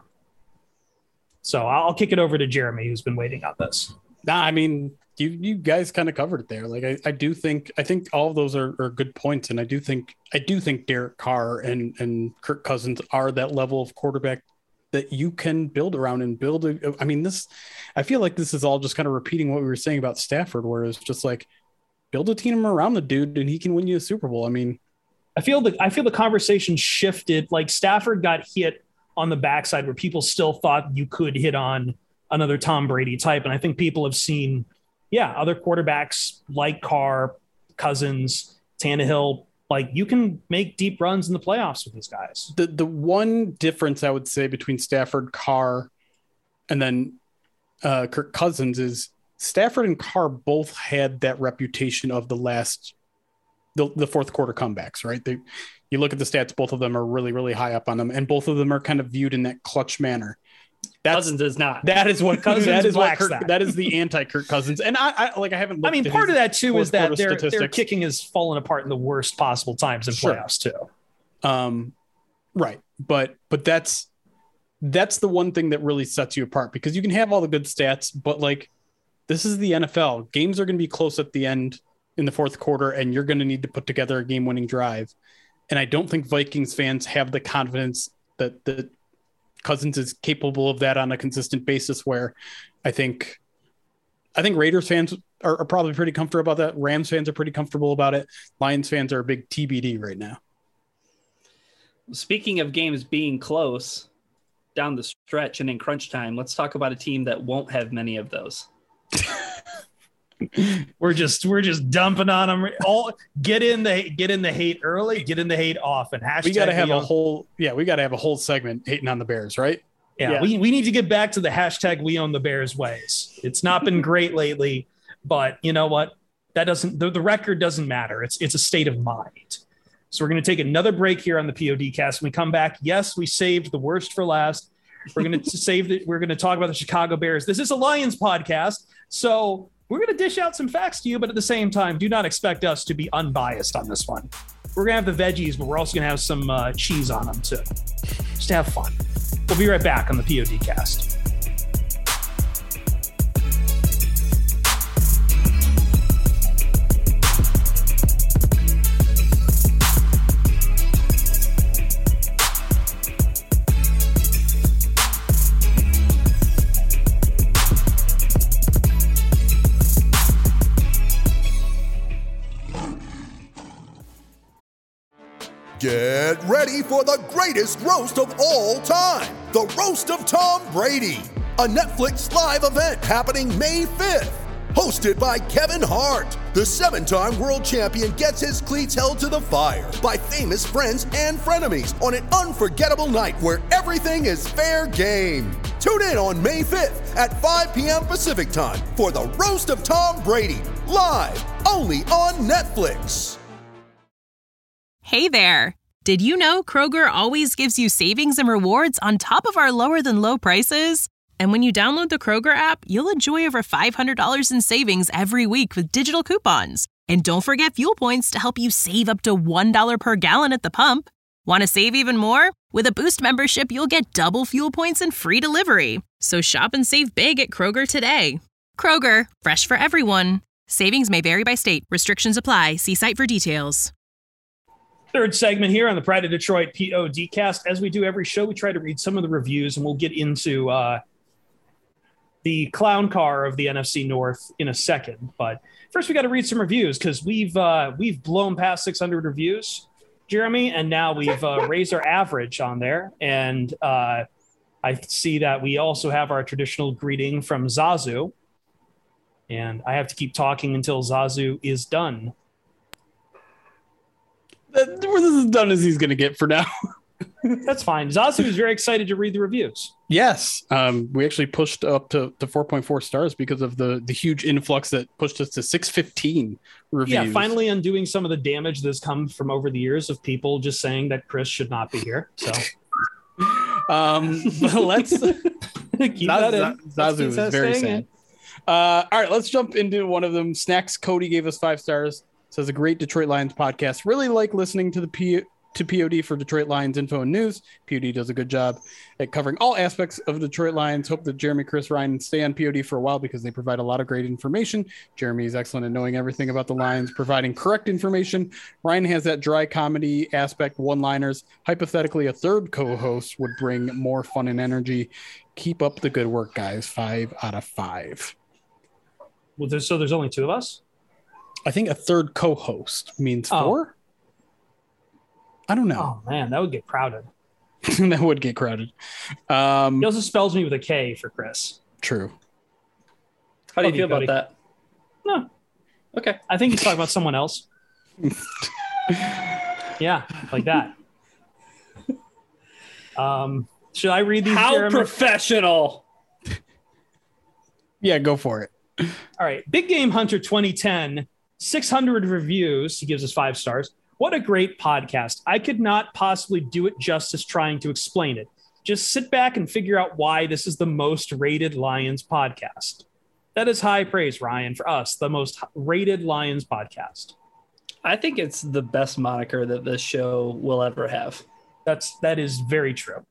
Speaker 2: So I'll kick it over to Jeremy, who's been waiting on this.
Speaker 3: Nah, I mean, you you guys kind of covered it there. Like I, I do think I think all of those are, are good points, and I do think I do think Derek Carr and and Kirk Cousins are that level of quarterback that you can build around and build. A, I mean, this I feel like this is all just kind of repeating what we were saying about Stafford, where it's just like build a team around the dude and he can win you a Super Bowl. I mean,
Speaker 2: I feel the I feel the conversation shifted. Like Stafford got hit on the backside where people still thought you could hit on another Tom Brady type. And I think people have seen, yeah, other quarterbacks like Carr, Cousins, Tannehill, like you can make deep runs in the playoffs with these guys.
Speaker 3: The the one difference I would say between Stafford, Carr, and then uh, Kirk Cousins is Stafford and Carr both had that reputation of the last, the, the fourth quarter comebacks, right? They, you look at the stats, both of them are really, really high up on them, and both of them are kind of viewed in that clutch manner. That's,
Speaker 5: Cousins is not.
Speaker 3: That is what
Speaker 2: Cousins
Speaker 3: that is what
Speaker 2: lacks
Speaker 3: Kirk,
Speaker 2: that.
Speaker 3: that is the anti Kirk Cousins. And I, I like I haven't.
Speaker 2: I mean, part of that too is that their, their
Speaker 3: statistics.
Speaker 2: kicking has fallen apart in the worst possible times in
Speaker 3: Sure.
Speaker 2: playoffs too.
Speaker 3: Um, right, but but that's that's the one thing that really sets you apart, because you can have all the good stats, but like this is the N F L. Games are going to be close at the end in the fourth quarter, and you're going to need to put together a game-winning drive. And I don't think Vikings fans have the confidence that that Cousins is capable of that on a consistent basis. Where I think I think Raiders fans are, are probably pretty comfortable about that. Rams fans are pretty comfortable about it. Lions fans are a big T B D right now.
Speaker 5: Speaking of games being close down the stretch and in crunch time, let's talk about a team that won't have many of those.
Speaker 2: We're just we're just dumping on them. All get in the get in the hate early, get in the hate often. Hashtag
Speaker 3: We got to have
Speaker 2: we
Speaker 3: a
Speaker 2: own,
Speaker 3: whole yeah, we got to have a whole segment hating on the Bears, right?
Speaker 2: yeah,
Speaker 5: yeah.
Speaker 2: We, we need to get back to the hashtag we own the Bears ways. It's not been great lately, but you know what? That doesn't the, the record doesn't matter. It's it's a state of mind. So we're going to take another break here on the P O D cast. When we come back, yes, we saved the worst for last. We're going to save the, we're going to talk about the Chicago Bears. This is a Lions podcast, so we're going to dish out some facts to you, but at the same time, do not expect us to be unbiased on this one. We're going to have the veggies, but we're also going to have some uh, cheese on them too. Just to have fun. We'll be right back on the P O D cast.
Speaker 11: Get ready for the greatest roast of all time, the Roast of Tom Brady, a Netflix live event happening May fifth. Hosted by Kevin Hart, the seven-time world champion gets his cleats held to the fire by famous friends and frenemies on an unforgettable night where everything is fair game. Tune in on May fifth at five p.m. Pacific time for the Roast of Tom Brady, live only on Netflix.
Speaker 12: Hey there! Did you know Kroger always gives you savings and rewards on top of our lower-than-low prices? And when you download the Kroger app, you'll enjoy over five hundred dollars in savings every week with digital coupons. And don't forget fuel points to help you save up to one dollar per gallon at the pump. Want to save even more? With a Boost membership, you'll get double fuel points and free delivery. So shop and save big at Kroger today. Kroger, fresh for everyone. Savings may vary by state. Restrictions apply. See site for details.
Speaker 2: Third segment here on the Pride of Detroit P O D cast. As we do every show, we try to read some of the reviews, and we'll get into uh, the clown car of the N F C North in a second. But first, we got to read some reviews because we've uh, we've blown past six hundred reviews, Jeremy, and now we've uh, raised our average on there. And uh, I see that we also have our traditional greeting from Zazu, and I have to keep talking until Zazu is done.
Speaker 3: This is as done as he's going to get for now.
Speaker 2: That's fine. Zazu is very excited to read the reviews.
Speaker 3: Yes. Um, we actually pushed up to, to four point four stars because of the, the huge influx that pushed us to six fifteen reviews.
Speaker 2: Yeah, finally undoing some of the damage that's come from over the years of people just saying that Chris should not be here. So
Speaker 3: um, let's keep that in. Zazu is very sad. Uh, all right, let's jump into one of them. Snacks Cody gave us five stars. Says a great Detroit Lions podcast. Really like listening to the P to P O D for Detroit Lions info and news. P O D does a good job at covering all aspects of Detroit Lions. Hope that Jeremy, Chris, Ryan stay on P O D for a while because they provide a lot of great information. Jeremy is excellent at knowing everything about the Lions, providing correct information. Ryan has that dry comedy aspect, one-liners. Hypothetically, a third co-host would bring more fun and energy. Keep up the good work, guys. Five out of five.
Speaker 2: Well, there's, so there's only two of us?
Speaker 3: I think a third co-host means
Speaker 2: oh.
Speaker 3: four. I don't know.
Speaker 2: Oh man, that would get crowded.
Speaker 3: That would get crowded. Um,
Speaker 2: he also spells me with a K for Chris.
Speaker 3: True.
Speaker 5: How do you
Speaker 2: Love
Speaker 5: feel
Speaker 2: Cody.
Speaker 5: about that?
Speaker 2: No.
Speaker 5: Okay.
Speaker 2: I think he's talking about someone else. Yeah, like that. Um, should I read these?
Speaker 5: How
Speaker 2: Jeremy?
Speaker 5: professional.
Speaker 3: Yeah, go for it.
Speaker 2: All right. Big Game Hunter twenty ten, six hundred reviews. He gives us five stars. What a great podcast. I could not possibly do it justice trying to explain it. Just sit back and figure out why this is the most rated Lions podcast. That is high praise, Ryan, for us, the most rated Lions podcast.
Speaker 5: I think it's the best moniker that this show will ever have.
Speaker 2: That's that is very true.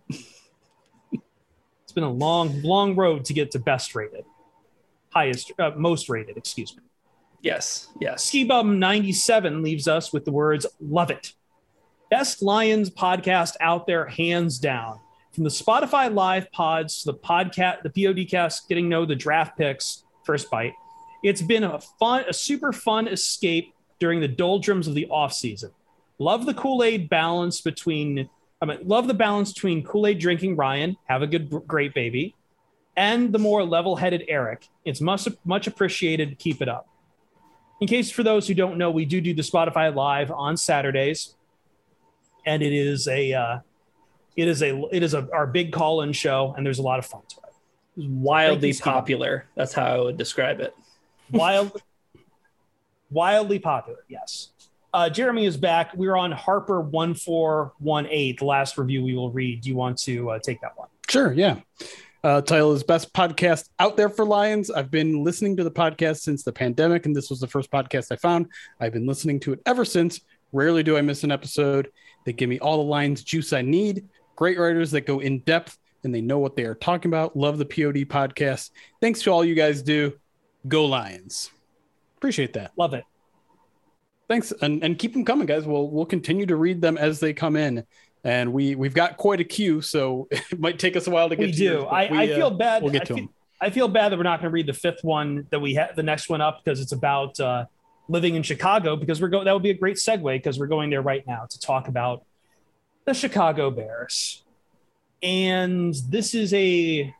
Speaker 2: It's been a long, long road to get to best rated, highest, uh, most rated. Excuse me.
Speaker 5: Yes, yes.
Speaker 2: Skibum ninety-seven leaves us with the words "Love it." Best Lions podcast out there, hands down. From the Spotify live pods to the podcast, the PODcast, getting to know the draft picks, first bite. It's been a fun, a super fun escape during the doldrums of the offseason. Love the Kool-Aid balance between, I mean, love the balance between Kool-Aid drinking Ryan, have a good, great baby, and the more level-headed Eric. It's much, much appreciated. Keep it up. In case for those who don't know, we do do the Spotify live on Saturdays, and it is a, uh, it is a, it is a our big call-in show, and there's a lot of fun to it.
Speaker 5: It's wildly
Speaker 2: you,
Speaker 5: popular. That's how I would describe it.
Speaker 2: Wild, wildly popular. Yes. Uh, Jeremy is back. We're on Harper one four one eight. The last review we will read. Do you want to uh, take that one?
Speaker 3: Sure. Yeah. Uh, title is Best Podcast Out There for Lions. I've been listening to the podcast since the pandemic, and this was the first podcast I found. I've been listening to it ever since. Rarely do I miss an episode. They give me all the Lions juice I need. Great writers that go in depth, and they know what they are talking about. Love the P O D podcast. Thanks to all you guys do. Go Lions. Appreciate that.
Speaker 2: Love it.
Speaker 3: Thanks. And, and keep them coming, guys. We'll, we'll continue to read them as they come in. And we, we've got quite a queue, so it might take us a while to get
Speaker 2: we
Speaker 3: to
Speaker 2: do.
Speaker 3: yours,
Speaker 2: I,
Speaker 3: we,
Speaker 2: I feel
Speaker 3: uh,
Speaker 2: bad.
Speaker 3: We'll get
Speaker 2: I
Speaker 3: to
Speaker 2: feel,
Speaker 3: them.
Speaker 2: I feel bad that we're not going to read the fifth one that we have the next one up because it's about uh, living in Chicago, because we're going, that would be a great segue because we're going there right now to talk about the Chicago Bears. And this is a,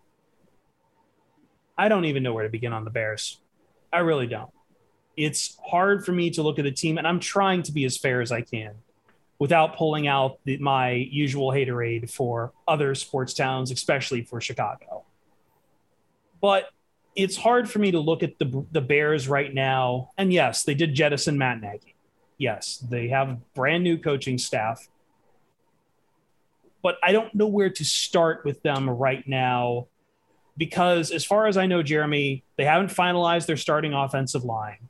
Speaker 2: I don't even know where to begin on the Bears. I really don't. It's hard for me to look at the team, and I'm trying to be as fair as I can without pulling out the, my usual haterade for other sports towns, especially for Chicago. But it's hard for me to look at the, the Bears right now. And yes, they did jettison Matt Nagy. Yes, they have a brand new coaching staff. But I don't know where to start with them right now because as far as I know, Jeremy, they haven't finalized their starting offensive line.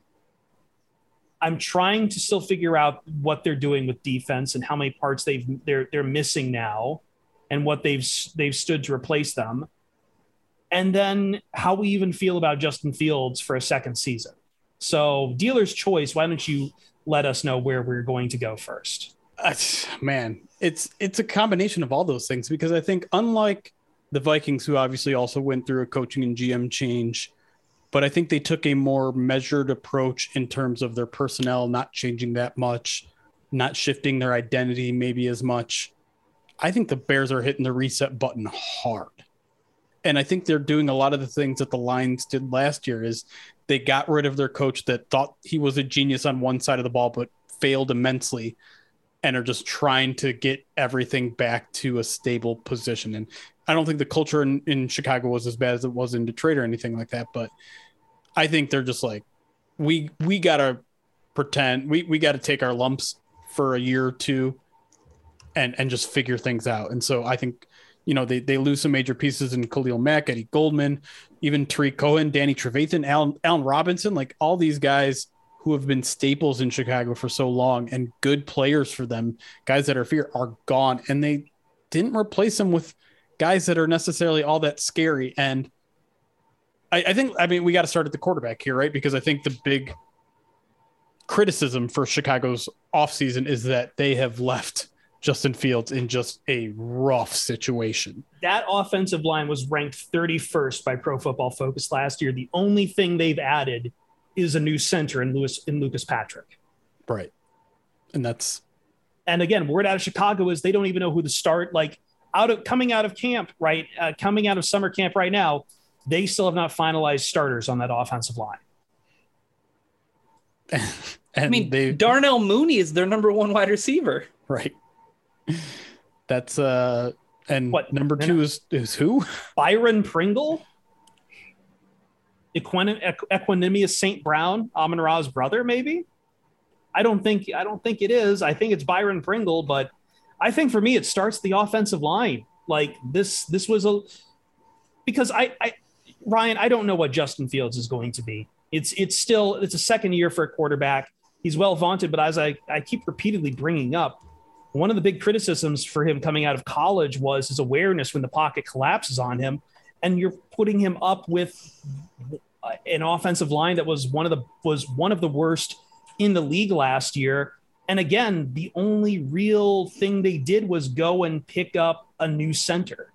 Speaker 2: I'm trying to still figure out what they're doing with defense and how many parts they've they're they're missing now and what they've they've stood to replace them. And then how we even feel about Justin Fields for a second season. So dealer's choice, why don't you let us know where we're going to go first?
Speaker 3: Uh, man, it's it's a combination of all those things because I think unlike the Vikings, who obviously also went through a coaching and G M change, but I think they took a more measured approach in terms of their personnel, not changing that much, not shifting their identity maybe as much. I think the Bears are hitting the reset button hard. And I think they're doing a lot of the things that the Lions did last year is they got rid of their coach that thought he was a genius on one side of the ball, but failed immensely and are just trying to get everything back to a stable position. And I don't think the culture in, in Chicago was as bad as it was in Detroit or anything like that. But I think they're just like, we, we got to pretend we, we got to take our lumps for a year or two and, and just figure things out. And so I think, you know, they, they lose some major pieces in Khalil Mack, Eddie Goldman, even Tariq Cohen, Danny Trevathan, Allen, Allen Robinson, like all these guys who have been staples in Chicago for so long and good players for them, guys that are fear are gone. And they didn't replace them with guys that are necessarily all that scary. And I, I think, I mean, we got to start at the quarterback here, right? Because I think the big criticism for Chicago's offseason is that they have left Justin Fields in just a rough situation.
Speaker 2: That offensive line was ranked thirty-first by Pro Football Focus last year. The only thing they've added is a new center in Lewis in Lucas Patrick.
Speaker 3: Right. And that's
Speaker 2: And again, word out of Chicago is they don't even know who to start. Like out of coming out of camp, right? Uh, coming out of summer camp right now, they still have not finalized starters on that offensive line.
Speaker 5: And I mean, they, Darnell Mooney is their number one wide receiver.
Speaker 3: Right. That's uh, and
Speaker 2: what
Speaker 3: number two is, is who?
Speaker 2: Byron Pringle, Equin- Equ- Equanimous Saint Brown, Amon Ra's brother, maybe. I don't think I don't think it is. I think it's Byron Pringle, but I think for me it starts the offensive line. Like this, this was a because I, I Ryan, I don't know what Justin Fields is going to be. It's it's still it's a second year for a quarterback. He's well vaunted, but as I, I keep repeatedly bringing up, one of the big criticisms for him coming out of college was his awareness when the pocket collapses on him, and you're putting him up with an offensive line that was one of the was one of the worst in the league last year. And again, the only real thing they did was go and pick up a new center.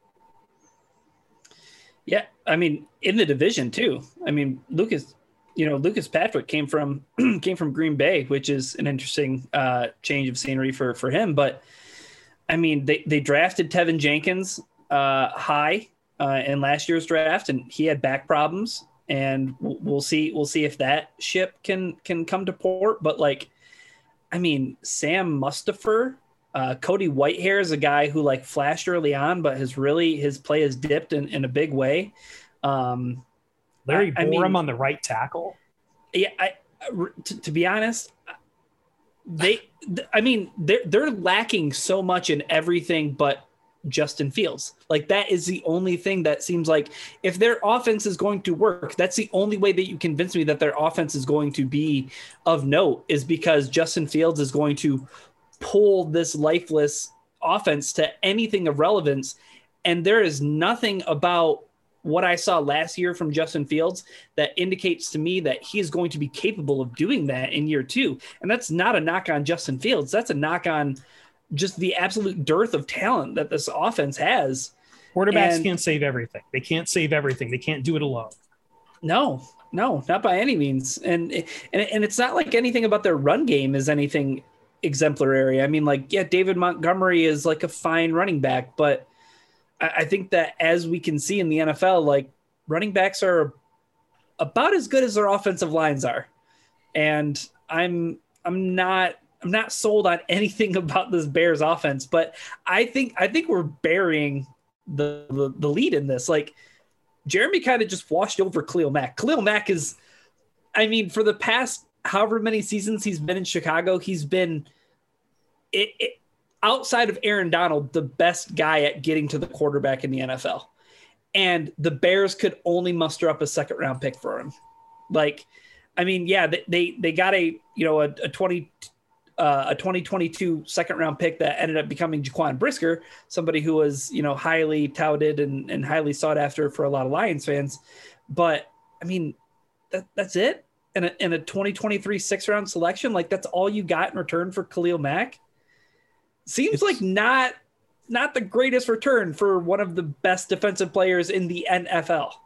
Speaker 5: Yeah, I mean, in the division too. I mean, Lucas, you know, Lucas Patrick came from came from Green Bay, which is an interesting uh, change of scenery for for him. But I mean, they they drafted Tevin Jenkins uh, high uh, in last year's draft, and he had back problems. And we'll see. We'll see if that ship can can come to port. But like, I mean, Sam Mustipher, uh, Cody Whitehair is a guy who like flashed early on, but has really his play has dipped in, in a big way. Um,
Speaker 2: Larry
Speaker 5: I, I
Speaker 2: Borum
Speaker 5: mean,
Speaker 2: on the right tackle.
Speaker 5: Yeah, I, to, to be honest, they. I mean, they're they're lacking so much in everything, but Justin Fields. Like that is the only thing that seems like if their offense is going to work, that's the only way that you convince me that their offense is going to be of note is because Justin Fields is going to pull this lifeless offense to anything of relevance. And there is nothing about what I saw last year from Justin Fields that indicates to me that he is going to be capable of doing that in year two. And that's not a knock on Justin Fields. That's a knock on just the absolute dearth of talent that this offense has.
Speaker 2: Quarterbacks
Speaker 5: and,
Speaker 2: can't save everything. They can't save everything. They can't do it alone.
Speaker 5: No, no, not by any means. And, and, and it's not like anything about their run game is anything exemplary. I mean, like, yeah, David Montgomery is like a fine running back, but I, I think that as we can see in the N F L, like running backs are about as good as their offensive lines are. And I'm, I'm not, I'm not sold on anything about this Bears offense, but I think I think we're burying the the, the lead in this. Like Jeremy kind of just washed over Khalil Mack. Khalil Mack is, I mean, for the past however many seasons he's been in Chicago, he's been it, it, outside of Aaron Donald, the best guy at getting to the quarterback in the N F L. And the Bears could only muster up a second round pick for him. Like, I mean, yeah, they they, they got a you know a, a twenty. Uh, a twenty twenty-two second round pick that ended up becoming Jaquan Brisker, somebody who was, you know, highly touted and, and highly sought after for a lot of Lions fans. But I mean, that, that's it. And a, and a twenty twenty-three six round selection, like that's all you got in return for Khalil Mack. Seems it's, like not, not the greatest return for one of the best defensive players in the N F L.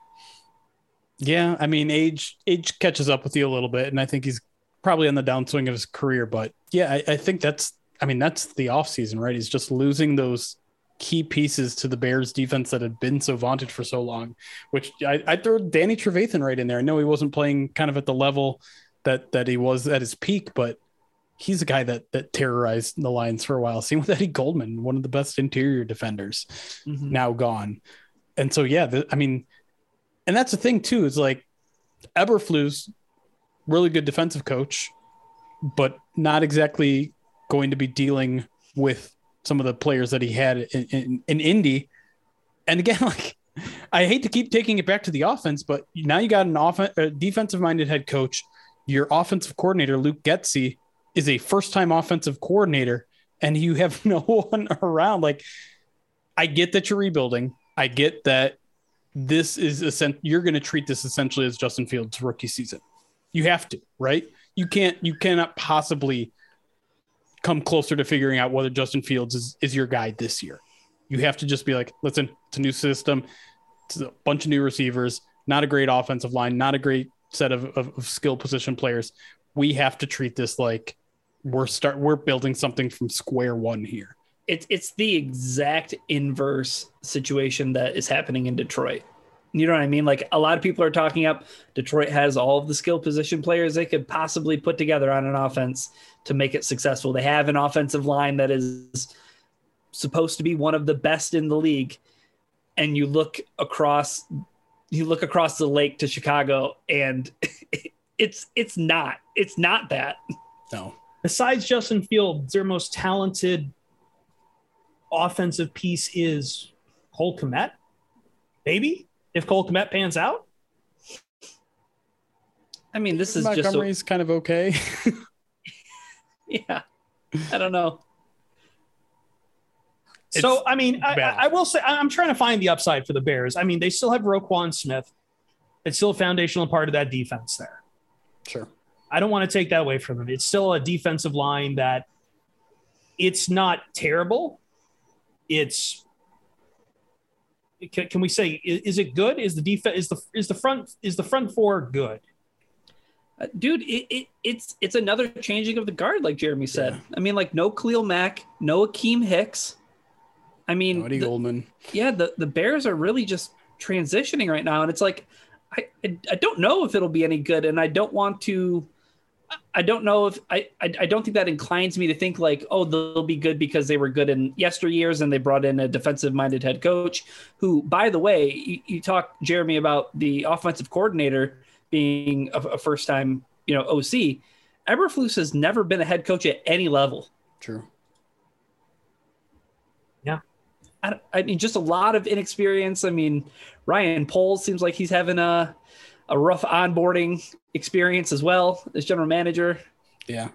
Speaker 3: Yeah. I mean, age, age catches up with you a little bit. And I think he's probably on the downswing of his career, but yeah, I, I think that's, I mean, that's the offseason, right? He's just losing those key pieces to the Bears defense that had been so vaunted for so long, which I, I throw Danny Trevathan right in there. I know he wasn't playing kind of at the level that, that he was at his peak, but he's a guy that, that terrorized the Lions for a while. Same with Eddie Goldman, one of the best interior defenders, mm-hmm. now gone. And so, yeah, the, I mean, and that's the thing too, is like Eberflus, really good defensive coach, but not exactly going to be dealing with some of the players that he had in, in, in Indy. And again, like I hate to keep taking it back to the offense, but now you got an offen- a defensive minded head coach. Your offensive coordinator, Luke Getsy, is a first time offensive coordinator, and you have no one around. Like, I get that you're rebuilding. I get that this is essentially, you're going to treat this essentially as Justin Fields' rookie season. You have to, right? You can't, you cannot possibly come closer to figuring out whether Justin Fields is, is your guy this year. You have to just be like, listen, it's a new system. It's a bunch of new receivers, not a great offensive line, not a great set of, of, of skill position players. We have to treat this like we're start we're building something from square one here.
Speaker 5: It's it's the exact inverse situation that is happening in Detroit. You know what I mean? Like, a lot of people are talking up Detroit has all of the skill position players they could possibly put together on an offense to make it successful. They have an offensive line that is supposed to be one of the best in the league. And you look across, you look across the lake to Chicago, and it's, it's not, it's not that.
Speaker 3: No.
Speaker 2: Besides Justin Fields, their most talented offensive piece is Cole Kmet. Maybe if Cole Kmet pans out.
Speaker 5: I mean, this is
Speaker 3: Montgomery's
Speaker 5: just a,
Speaker 3: kind of okay.
Speaker 5: Yeah, I don't know.
Speaker 2: So,
Speaker 3: It's
Speaker 2: I mean, I,
Speaker 3: bad.
Speaker 2: I will say I'm trying to find the upside for the Bears. I mean, they still have Roquan Smith. It's still a foundational part of that defense there.
Speaker 3: Sure.
Speaker 2: I don't want to take that away from them. It's still a defensive line that it's not terrible. It's can, can we say is, is it good? Is the defense is the is the front is the front four good?
Speaker 5: Uh, dude, it, it it's it's another changing of the guard, like Jeremy said. Yeah. I mean, like no Khalil Mack, no Akeem Hicks. I mean,
Speaker 3: Eddie
Speaker 5: the,
Speaker 3: Goldman.
Speaker 5: Yeah, the, the Bears are really just transitioning right now, and it's like I, I I don't know if it'll be any good, and I don't want to. I don't know if I, I I don't think that inclines me to think like, oh, they'll be good because they were good in yesteryears and they brought in a defensive minded head coach who, by the way, you, you talk, Jeremy, about the offensive coordinator being a, a first time, you know, O C. Eberflus has never been a head coach at any level.
Speaker 3: True.
Speaker 2: Yeah.
Speaker 5: I, I mean, just a lot of inexperience. I mean, Ryan Poles seems like he's having a, a rough onboarding experience as well as general manager.
Speaker 3: Yeah.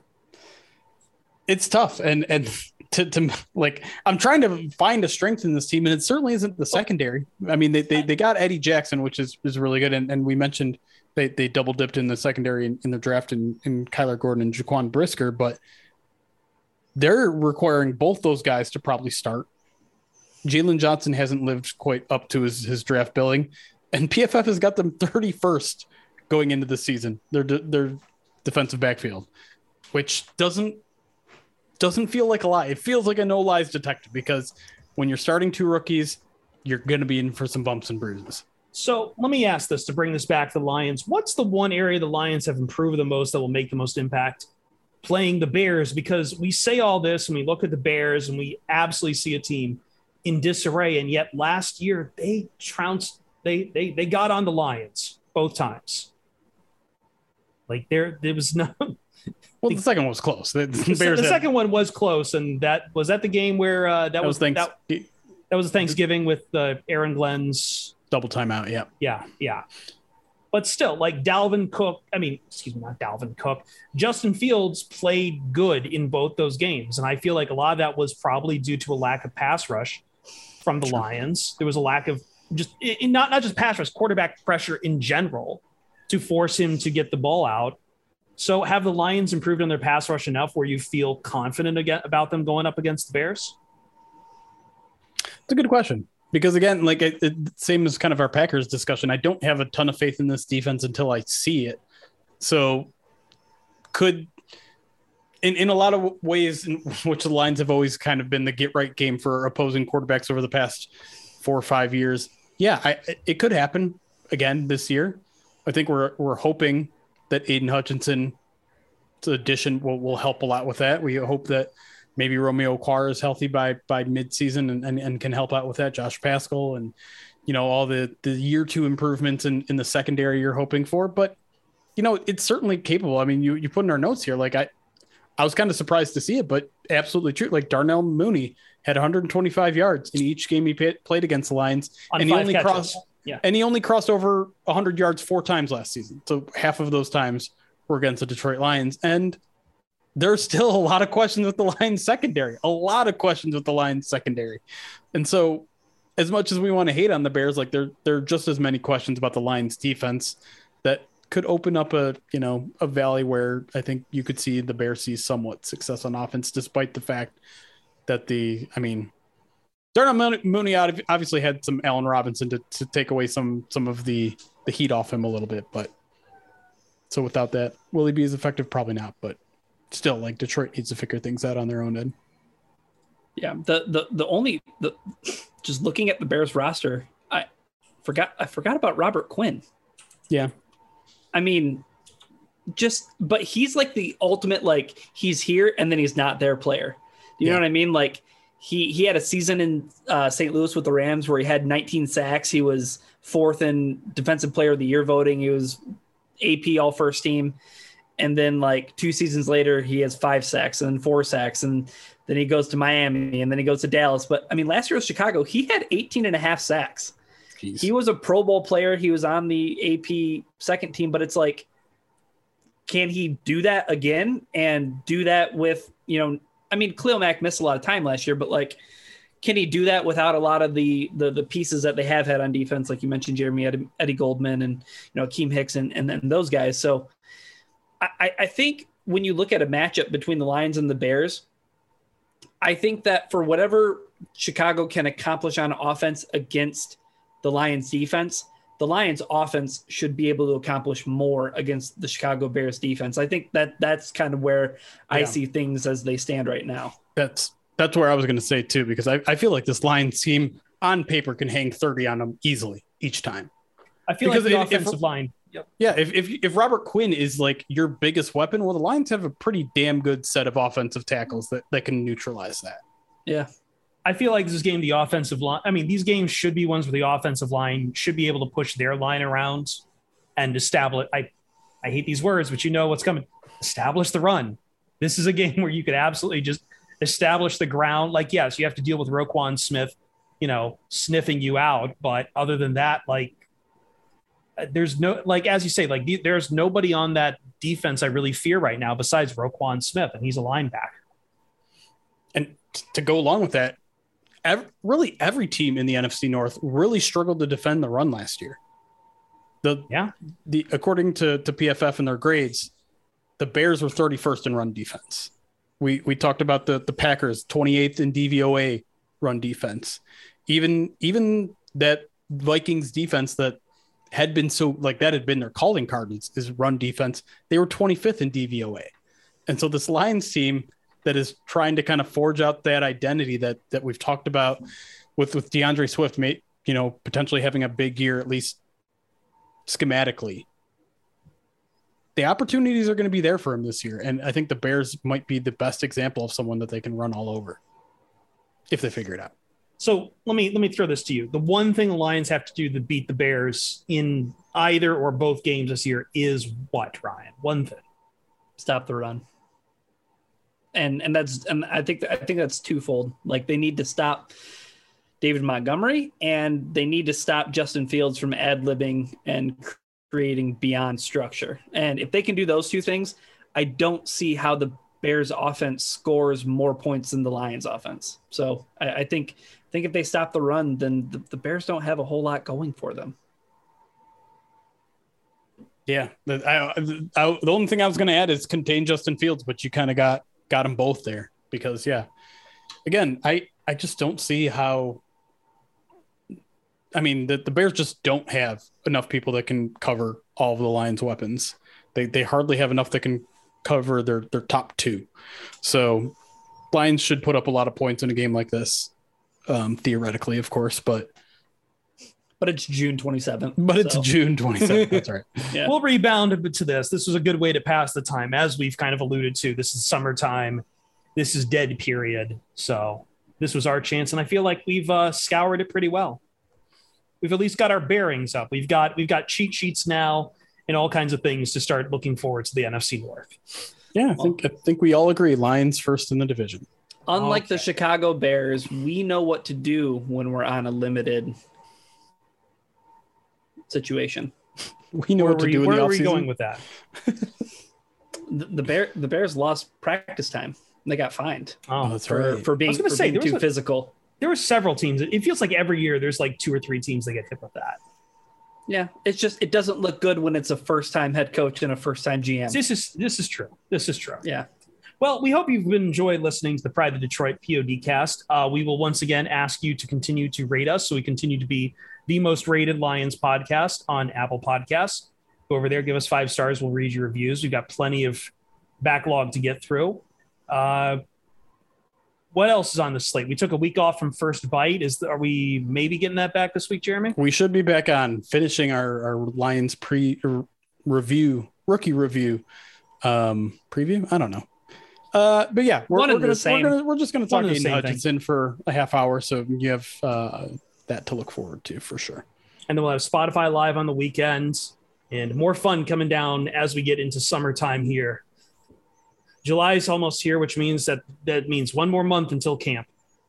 Speaker 3: It's tough. And, and to, to like, I'm trying to find a strength in this team, and it certainly isn't the secondary. I mean, they, they, they got Eddie Jackson, which is, is really good. And, and we mentioned they, they double dipped in the secondary in, in the draft in, in Kyler Gordon and Jaquan Brisker, but they're requiring both those guys to probably start. Jalen Johnson hasn't lived quite up to his, his draft billing, and P F F has got them thirty-first going into the season. Their their defensive backfield, which doesn't doesn't feel like a lie. It feels like a no lies detector, because when you're starting two rookies, you're going to be in for some bumps and bruises.
Speaker 2: So let me ask this to bring this back to the Lions. What's the one area the Lions have improved the most that will make the most impact playing the Bears? Because we say all this and we look at the Bears and we absolutely see a team in disarray, and yet last year they trounced. They they they got on the Lions both times. Like there there was no.
Speaker 3: Well, the second one was close. The, the,
Speaker 2: the,
Speaker 3: Bears
Speaker 2: the
Speaker 3: had,
Speaker 2: second one was close, and that was that the game where uh, that,
Speaker 3: that
Speaker 2: was,
Speaker 3: was thanks,
Speaker 2: that, that was Thanksgiving with uh, Aaron Glenn's
Speaker 3: double timeout. Yeah,
Speaker 2: yeah, yeah. But still, like Dalvin Cook. I mean, excuse me, not Dalvin Cook. Justin Fields played good in both those games, and I feel like a lot of that was probably due to a lack of pass rush from the Lions. There was a lack of just in, not not just pass rush, quarterback pressure in general to force him to get the ball out. So have the Lions improved on their pass rush enough where you feel confident again about them going up against the Bears?
Speaker 3: It's a good question, because again, like it, it, same as kind of our Packers discussion, I don't have a ton of faith in this defense until I see it. So could in, in a lot of ways in which the Lions have always kind of been the get right game for opposing quarterbacks over the past four or five years. Yeah, I, it could happen again this year. I think we're we're hoping that Aiden Hutchinson's addition will, will help a lot with that. We hope that maybe Romeo Okwara is healthy by by midseason and, and, and can help out with that. Josh Pascal and, you know, all the, the year two improvements in, in the secondary you're hoping for. But, you know, it's certainly capable. I mean, you, you put in our notes here, like I, I was kind of surprised to see it, but absolutely true. Like Darnell Mooney had one hundred twenty-five yards in each game he played, played against the Lions.
Speaker 2: On
Speaker 3: and he
Speaker 2: five
Speaker 3: only
Speaker 2: catches.
Speaker 3: crossed
Speaker 2: Yeah.
Speaker 3: And he only crossed over one hundred yards four times last season. So half of those times were against the Detroit Lions. And there's still a lot of questions with the Lions secondary, a lot of questions with the Lions secondary. And so as much as we want to hate on the Bears, like there, there are just as many questions about the Lions defense that could open up a, you know, a valley where I think you could see the Bears see somewhat success on offense, despite the fact that the, I mean, Darnell Mooney obviously had some Allen Robinson to, to take away some some of the, the heat off him a little bit. But so without that, will he be as effective? Probably not. But still, like, Detroit needs to figure things out on their own end.
Speaker 5: Yeah, the the the only the just looking at the Bears roster, I forgot I forgot about Robert Quinn.
Speaker 3: Yeah,
Speaker 5: I mean, just but he's like the ultimate, like, he's here and then he's not their player. Do you yeah. know what I mean? Like he he had a season in uh, Saint Louis with the Rams where he had nineteen sacks. He was fourth in Defensive Player of the Year voting. He was A P All First Team, and then like two seasons later, he has five sacks and then four sacks and. Then he goes to Miami, and then he goes to Dallas. But, I mean, last year with Chicago, he had eighteen and a half sacks. Jeez. He was a Pro Bowl player. He was on the A P second team. But it's like, can he do that again and do that with, you know, I mean, Khalil Mack missed a lot of time last year, but, like, can he do that without a lot of the the, the pieces that they have had on defense? Like you mentioned, Jeremy, Eddie, Eddie Goldman and, you know, Akeem Hicks and, and, and those guys. So I, I think when you look at a matchup between the Lions and the Bears, I think that for whatever Chicago can accomplish on offense against the Lions defense, the Lions offense should be able to accomplish more against the Chicago Bears defense. I think that that's kind of where I yeah. see things as they stand right now.
Speaker 3: That's, that's where I was going to say too, because I, I feel like this Lions team on paper can hang thirty on them easily each time.
Speaker 2: I feel because like the if, offensive
Speaker 3: if,
Speaker 2: line. Yep.
Speaker 3: Yeah. If, if, if Robert Quinn is like your biggest weapon, well, the Lions have a pretty damn good set of offensive tackles that, that can neutralize that.
Speaker 5: Yeah.
Speaker 2: I feel like this game, the offensive line, I mean, these games should be ones where the offensive line should be able to push their line around and establish. I, I hate these words, but you know what's coming. Establish the run. This is a game where you could absolutely just establish the ground. Like, yes, you have to deal with Roquan Smith, you know, sniffing you out. But other than that, like, there's no, like, as you say, like, there's nobody on that defense I really fear right now besides Roquan Smith, and he's a linebacker.
Speaker 3: And to go along with that, every, really every team in the N F C North really struggled to defend the run last year. The
Speaker 2: yeah,
Speaker 3: the according to, to P F F and their grades, the Bears were thirty-first in run defense. We we talked about the the Packers twenty-eighth in D V O A run defense. Even even that Vikings defense that had been so like that had been their calling card is, is run defense. They were twenty-fifth in D V O A. And so this Lions team that is trying to kind of forge out that identity that that we've talked about with, with DeAndre Swift, may, you know, potentially having a big year, at least schematically. The opportunities are going to be there for him this year. And I think the Bears might be the best example of someone that they can run all over if they figure it out.
Speaker 2: So let me let me throw this to you. The one thing the Lions have to do to beat the Bears in either or both games this year is what, Ryan? One thing.
Speaker 5: Stop the run. And and that's and I think I think that's twofold. Like, they need to stop David Montgomery and they need to stop Justin Fields from ad-libbing and creating beyond structure. And if they can do those two things, I don't see how the Bears offense scores more points than the Lions offense. So I, I think I think if they stop the run, then the, the Bears don't have a whole lot going for them.
Speaker 3: Yeah, the, I, I, the only thing I was going to add is contain Justin Fields, but you kind of got got them both there because, yeah, again, I, I just don't see how. I mean, the, the Bears just don't have enough people that can cover all of the Lions' weapons. They they hardly have enough that can cover their their top two. So Lions should put up a lot of points in a game like this, um, theoretically, of course, but.
Speaker 5: But it's June twenty-seventh.
Speaker 3: But it's so. June twenty-seventh. That's right.
Speaker 2: Yeah. We'll rebound a bit to this. This was a good way to pass the time. As we've kind of alluded to, this is summertime. This is dead period. So this was our chance. And I feel like we've uh, scoured it pretty well. We've at least got our bearings up. We've got, we've got cheat sheets now and all kinds of things to start looking forward to the N F C North.
Speaker 3: Yeah, I think, I think we all agree. Lions first in the division.
Speaker 5: Unlike
Speaker 2: Okay.
Speaker 5: the Chicago Bears, we know what to do when we're on a limited situation.
Speaker 3: We know
Speaker 2: Where
Speaker 3: what to
Speaker 2: were
Speaker 3: do
Speaker 2: you,
Speaker 3: in
Speaker 2: where
Speaker 3: the
Speaker 2: are we
Speaker 3: offseason.
Speaker 2: going with that?
Speaker 5: The, the Bear the Bears lost practice time. They got fined
Speaker 2: Oh,
Speaker 3: that's
Speaker 5: for,
Speaker 3: right.
Speaker 5: for
Speaker 2: I
Speaker 5: being,
Speaker 2: was gonna
Speaker 5: for
Speaker 2: say,
Speaker 5: being
Speaker 2: there was
Speaker 5: too
Speaker 2: a-
Speaker 5: physical.
Speaker 2: There were several teams. It feels like every year there's like two or three teams that get hit with that.
Speaker 5: Yeah, it's just it doesn't look good when it's a first-time head coach and a first-time G M.
Speaker 2: This is this is true. This is true.
Speaker 5: Yeah.
Speaker 2: Well, we hope you've enjoyed listening to the Pride of Detroit P O D cast. Uh, we will once again ask you to continue to rate us so we continue to be the most rated Lions podcast on Apple Podcasts. Go over there, give us five stars. We'll read your reviews. We've got plenty of backlog to get through. Uh, what else is on the slate? We took a week off from First Bite. Is Are we maybe getting that back this week, Jeremy?
Speaker 3: We should be back on finishing our, our Lions pre er, review, rookie review um, preview. I don't know. Uh, but yeah, we're,
Speaker 5: One
Speaker 3: we're,
Speaker 5: and
Speaker 3: gonna,
Speaker 5: the same.
Speaker 3: we're gonna we're just gonna talk
Speaker 2: One and the
Speaker 3: Aiden
Speaker 2: same
Speaker 3: Hutchinson for a half hour, so you have uh, that to look forward to for sure.
Speaker 2: And then we'll have Spotify Live on the weekends and more fun coming down as we get into summertime here. July is almost here, which means that that means one more month until camp.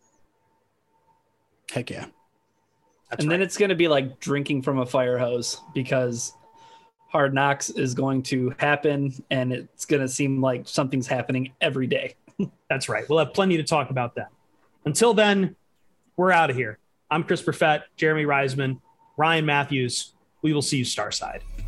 Speaker 3: Heck yeah.
Speaker 2: That's
Speaker 5: and
Speaker 2: right.
Speaker 5: then it's going to be like drinking from a fire hose because Hard Knocks is going to happen and it's going to seem like something's happening every day.
Speaker 2: That's right. We'll have plenty to talk about that. Until then, we're out of here. I'm Chris Perfett, Jeremy Reisman, Ryan Matthews. We will see you Starside.